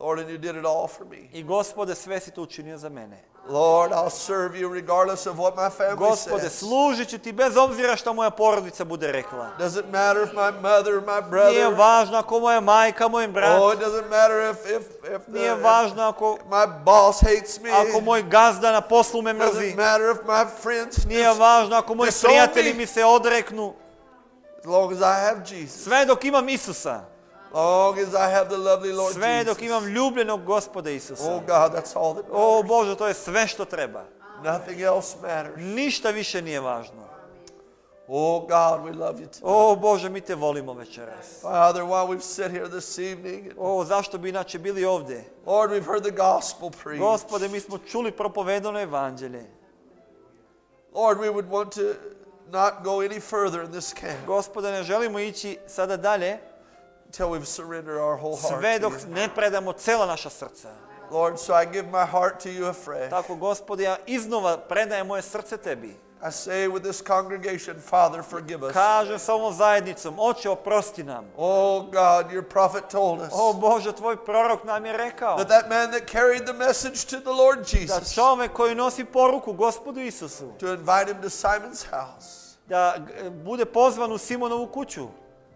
Lord, and you did it all for me. I Gospode, sve si to učinio za mene. Lord, I'll serve you regardless of what my family Gospode, says. služit ću ti bez obzira što moja porodica bude rekla. Doesn't matter if my mother, my Nije brother. važno ako moja majka, moj brat. Oh, it doesn't matter if Nije važno ako my boss hates me. moj gazda na poslu me mrzi. Doesn't matter if my friends. Nije važno ako moji disown prijatelji me. mi se odreknu. As long as I have Jesus. Sve dok imam Isusa. Long as I have the lovely Lord Sve Jesus. dok imam ljubljenog Gospoda Isusa. Oh God, that's all that O matters. Bože, to je sve što treba. Nothing else matters. Ništa više nije važno. Oh God, we love you today. O Bože, mi te volimo večeras. Father, while we've sit here this evening, O, zašto bi inače bili ovdje? Lord, we've heard the gospel preached. Gospode, mi smo čuli propovedano evanđelje. Lord, we would want to not go any further in this camp Gospode, ne želimo ići sada dalje until we've surrendered our whole heart sve to dok you. ne predamo cela naša srca. Lord, so I give my heart to you afresh. Tako, Gospode, ja iznova predajem moje srce tebi. I say with this congregation, Father, forgive us. Kažem sa ovom zajednicom, Oče, oprosti nam. Oh God, your prophet told us O Bože, tvoj prorok nam je rekao that man that carried the message to the Lord da Jesus čovjek koji nosi poruku Gospodu Isusu, to invite him to Simon's house. da bude pozvan u Simonovu kuću.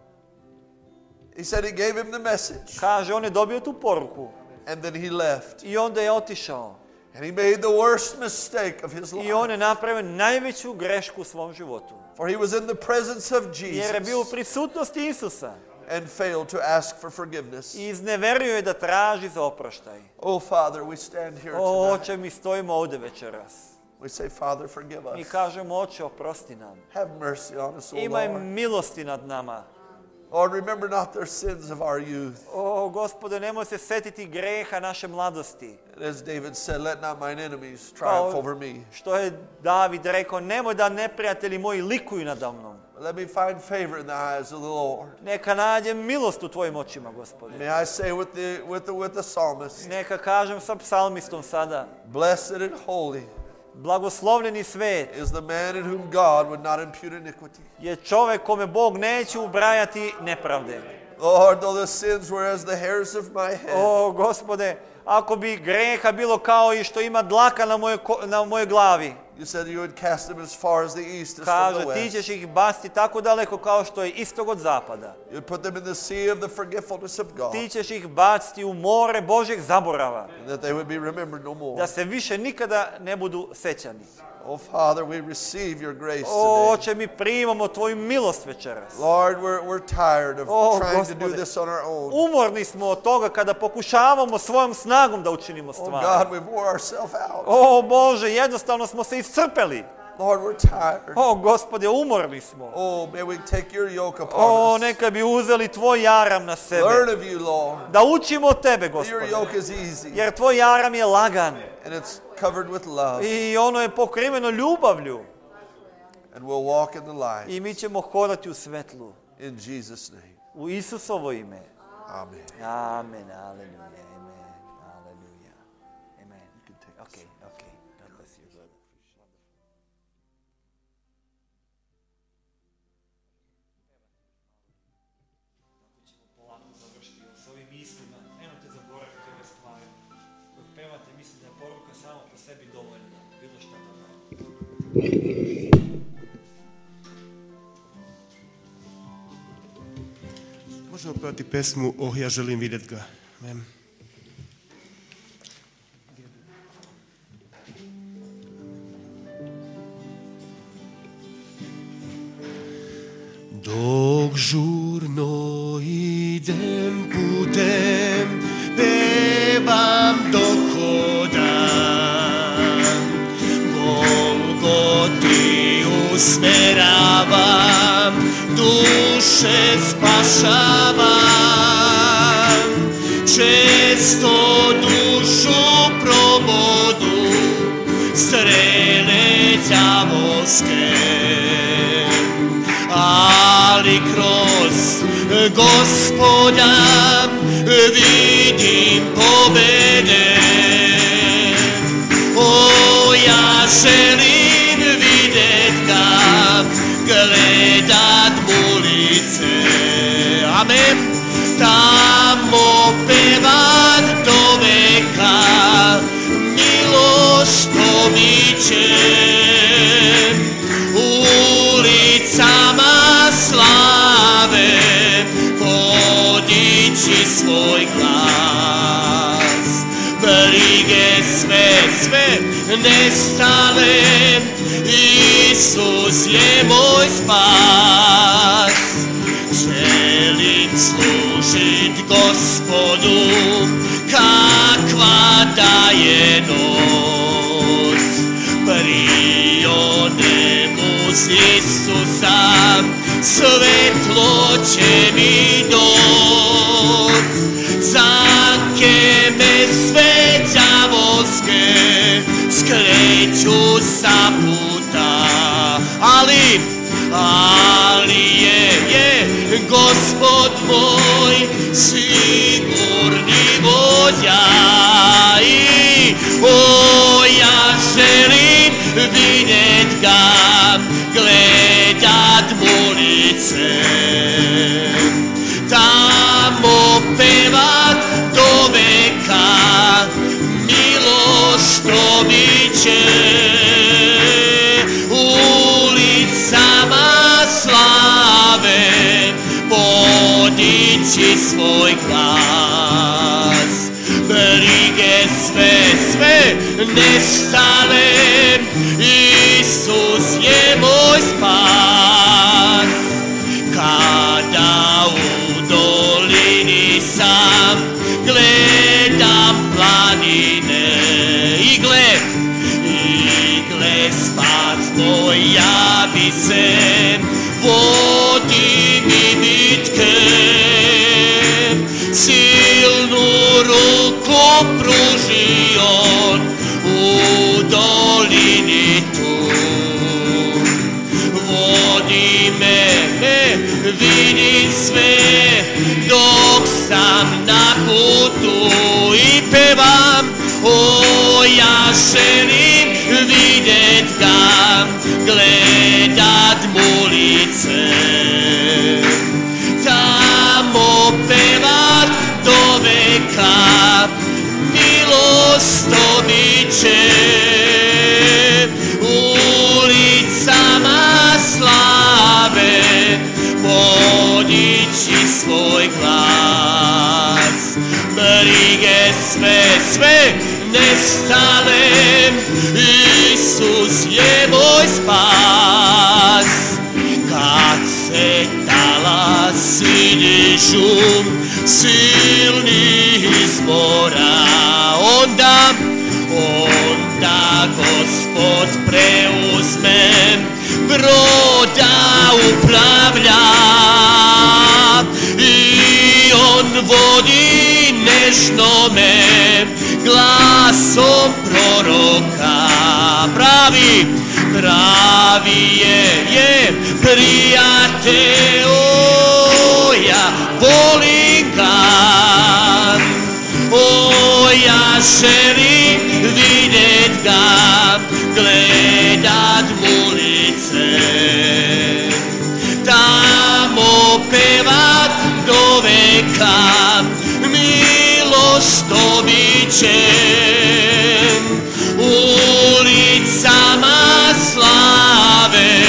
He said he gave him the message Kaže, on je dobio tu poruku and then he left. i onda je otišao. And he made the worst mistake of his I on life. je napravio najveću grešku u svom životu. For he was in the presence of Jer je bio u Jesus prisutnosti Isusa and failed to ask for forgiveness. i izneverio je da traži za oproštaj. Oh Father, we stand here O tonight. Oče, mi stojimo ovdje večeras. We say, Father, forgive Mi us. kažemo, Oče, oprosti nam. Have mercy on us, O Imaj Lord. milosti nad nama. Lord, remember not their sins of our youth. O Gospode, nemoj se setiti greha naše mladosti. And as David said, let not mine enemies triumph over me. Što je David rekao, nemoj da neprijatelji moji likuju nada mnom. Let me find favor in the eyes of the Lord. Neka nađem milost u tvojim očima, Gospode. May I say with the psalmist, Neka kažem sa psalmistom sada, blessed and holy blagoslovljeni svet is the man in whom God would not impute iniquity. je čovjek kome Bog neće ubrajati nepravde. Lord, though the sins were as the hairs of my head, O Gospode, ako bi greha bilo kao i što ima dlaka na mojoj glavi, you said you would cast them as far as the east is from kaže, the ti west. ćeš ih baciti tako daleko kao što je istog od zapada. You'd put them in the sea of the forgetfulness of God, Ti ćeš ih baciti u more Božjeg zaborava, and that they would be remembered no more. da se više nikada ne budu sećani. Oh, Father, we receive your grace O today. Oče, mi primamo tvoju milost večeras. Lord, we're tired of Oh, trying to do Gospode. this on our own. Umorni smo od toga kada pokušavamo svojom snagom da učinimo Oh, stvari. God, we've wore ourselves out. O Bože, jednostavno smo se iscrpeli. Lord, we're tired. O Gospode, umorni smo. Oh, may we take your yoke upon O, us. neka bi uzeli tvoj jaram na sebe. Learn of you, Lord. Da učimo od tebe, Your Gospode. yoke is easy, Jer tvoj jaram je lagan and it's covered with love. i ono je pokriveno ljubavlju. And we'll walk in the light. I mi ćemo hodati u svetlu. In Jesus' name. U Isusovo ime. Amen. Amen, aleluja, amen, aleluja. Amen. Okay. God bless you, brother. Polako završiti s ovim mislima. Nemojte zaboraviti ove stvari. Dok pevate, mislim da je poruka samo po sebi dovoljna. Bilo šta da da. Možemo pevati pesmu Oh, ja želim vidjet ga. Amen. Dok žurno idem putem, pevam dok hodam, Golgoti usmeravam, duše spašavam, često dušu probodu, strele đavolske, ali kroz Gospoda vidim pobede. O, ja želim vidjet ga, gledat mu lice. Amen. Tamo pevat do brige sve nestale, Isus je moj spas. Želim služit Gospodu, kakva da je noć. Prionem uz Isusa, svetlo će mi doć. Zanke me sve đavolske skreću sa puta, ali je Gospod moj sigurni vođa. I ja želim vidjet ga, gledat mu lice, tamo pevat do veka, milost obiće. Ulicama slave podići svoj glas. Brige sve nestale, Isus je moj spas. Kada u dolini sam gledam planine, i gle spas moj javi se, vodi mi bitke. Silnu ruku pruži on u dolini tu. Vodi me, vidim sve dok sam na putu i pevam. Ja želim vidjet ga, gledat mu lice, tamo pevat do veka, milost obiće. Ulicama slave podići svoj glas. Brige sve nestale, Isus je moj spas. Kad se talasi dižu silni iz mora, onda Gospod preuzme, broda upravlja. I on vodi nežno me glasom proroka. Pravi je prijatelj, ja volim ga. Ja želim vidjet ga, gledat mu lice, tamo pevat do veka, milost obiće. Ulicama slave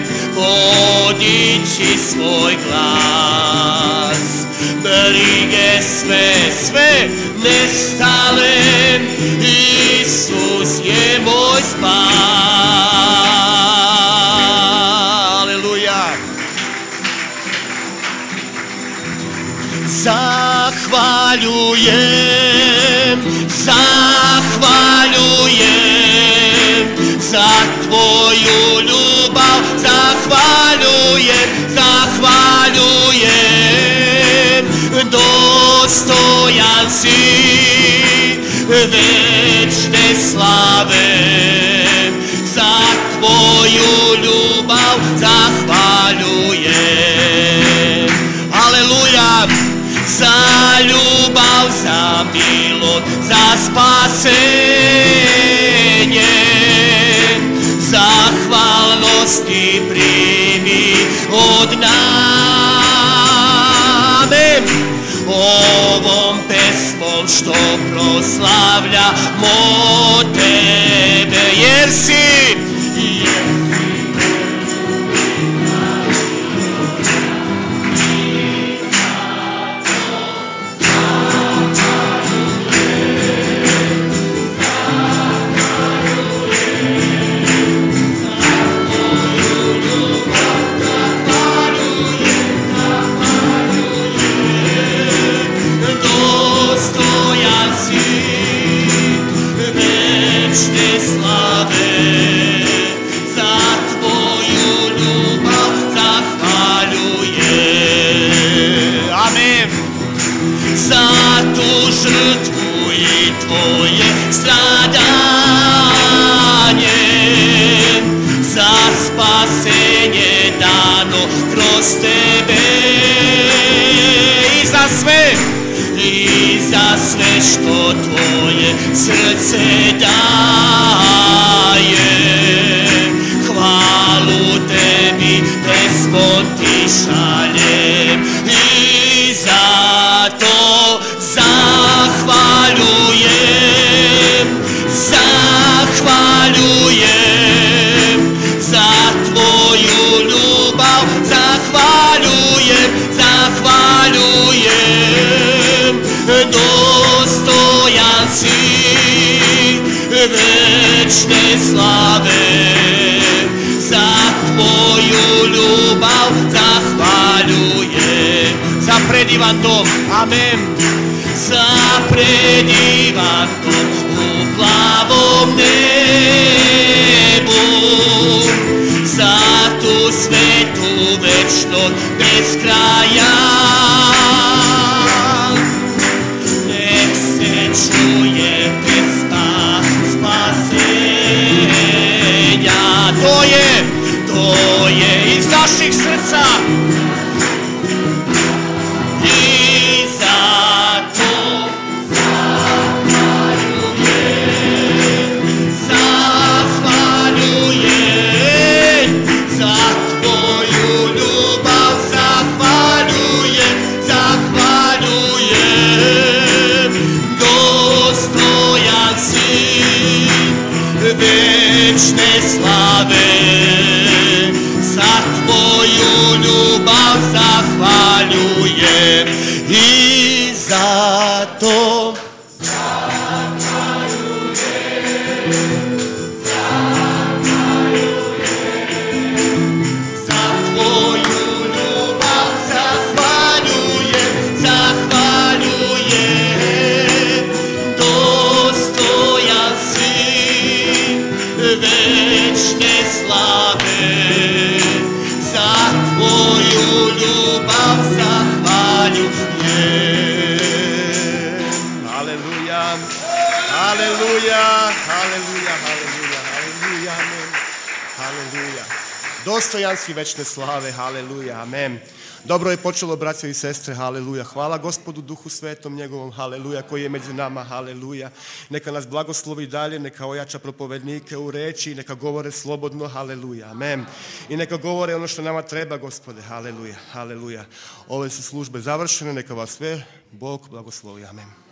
podići svoj glas. Brige sve nestale, Isus je moj spas. Aleluja. Zahvaljujem za tvoju ljubav, zahvaljujem, dostojan si večne slave. Za tvoju ljubav zahvaljujem. Aleluja. Za ljubav, za milost, za spasenje, zahvalnosti primi od name. Ovom pesmom što proslavljamo tebe, jer si večne slave, za tvoju ljubav zahvaljujem. Amen. Za tu žrtvu i tvoje stradanje, za spasenje dano kroz tebe i za sve što tvoje srce daje. Hvalu tebi Despot ti šaljem i zato zahvaljujem za tvoju ljubav, zahvaljujem, dostojan si večne slave, za tvoju ljubav zahvaljujem. Za predivan dom, amen, za predivan dom u plavom nebu, za tu svetu večnost bez kraja. Nek se čuje pesma spasenja, to je iz naših srca. I zato zahvaljujem za tvoju ljubav, zahvaljujem, dostojan si večne slave, za tvoju ljubav zahvaljujem i zato dostojan si večne slave, haleluja, amen. Dobro je počelo, braćo i sestre, haleluja. Hvala Gospodu Duhu Svetom njegovom, haleluja, koji je među nama, haleluja. Neka nas blagoslovi dalje, neka ojača propovednike u reči, neka govore slobodno, haleluja, amen. I neka govore ono što nama treba, Gospode, haleluja, haleluja. Ove su službe završene, neka vas sve Bog blagoslovi, amen.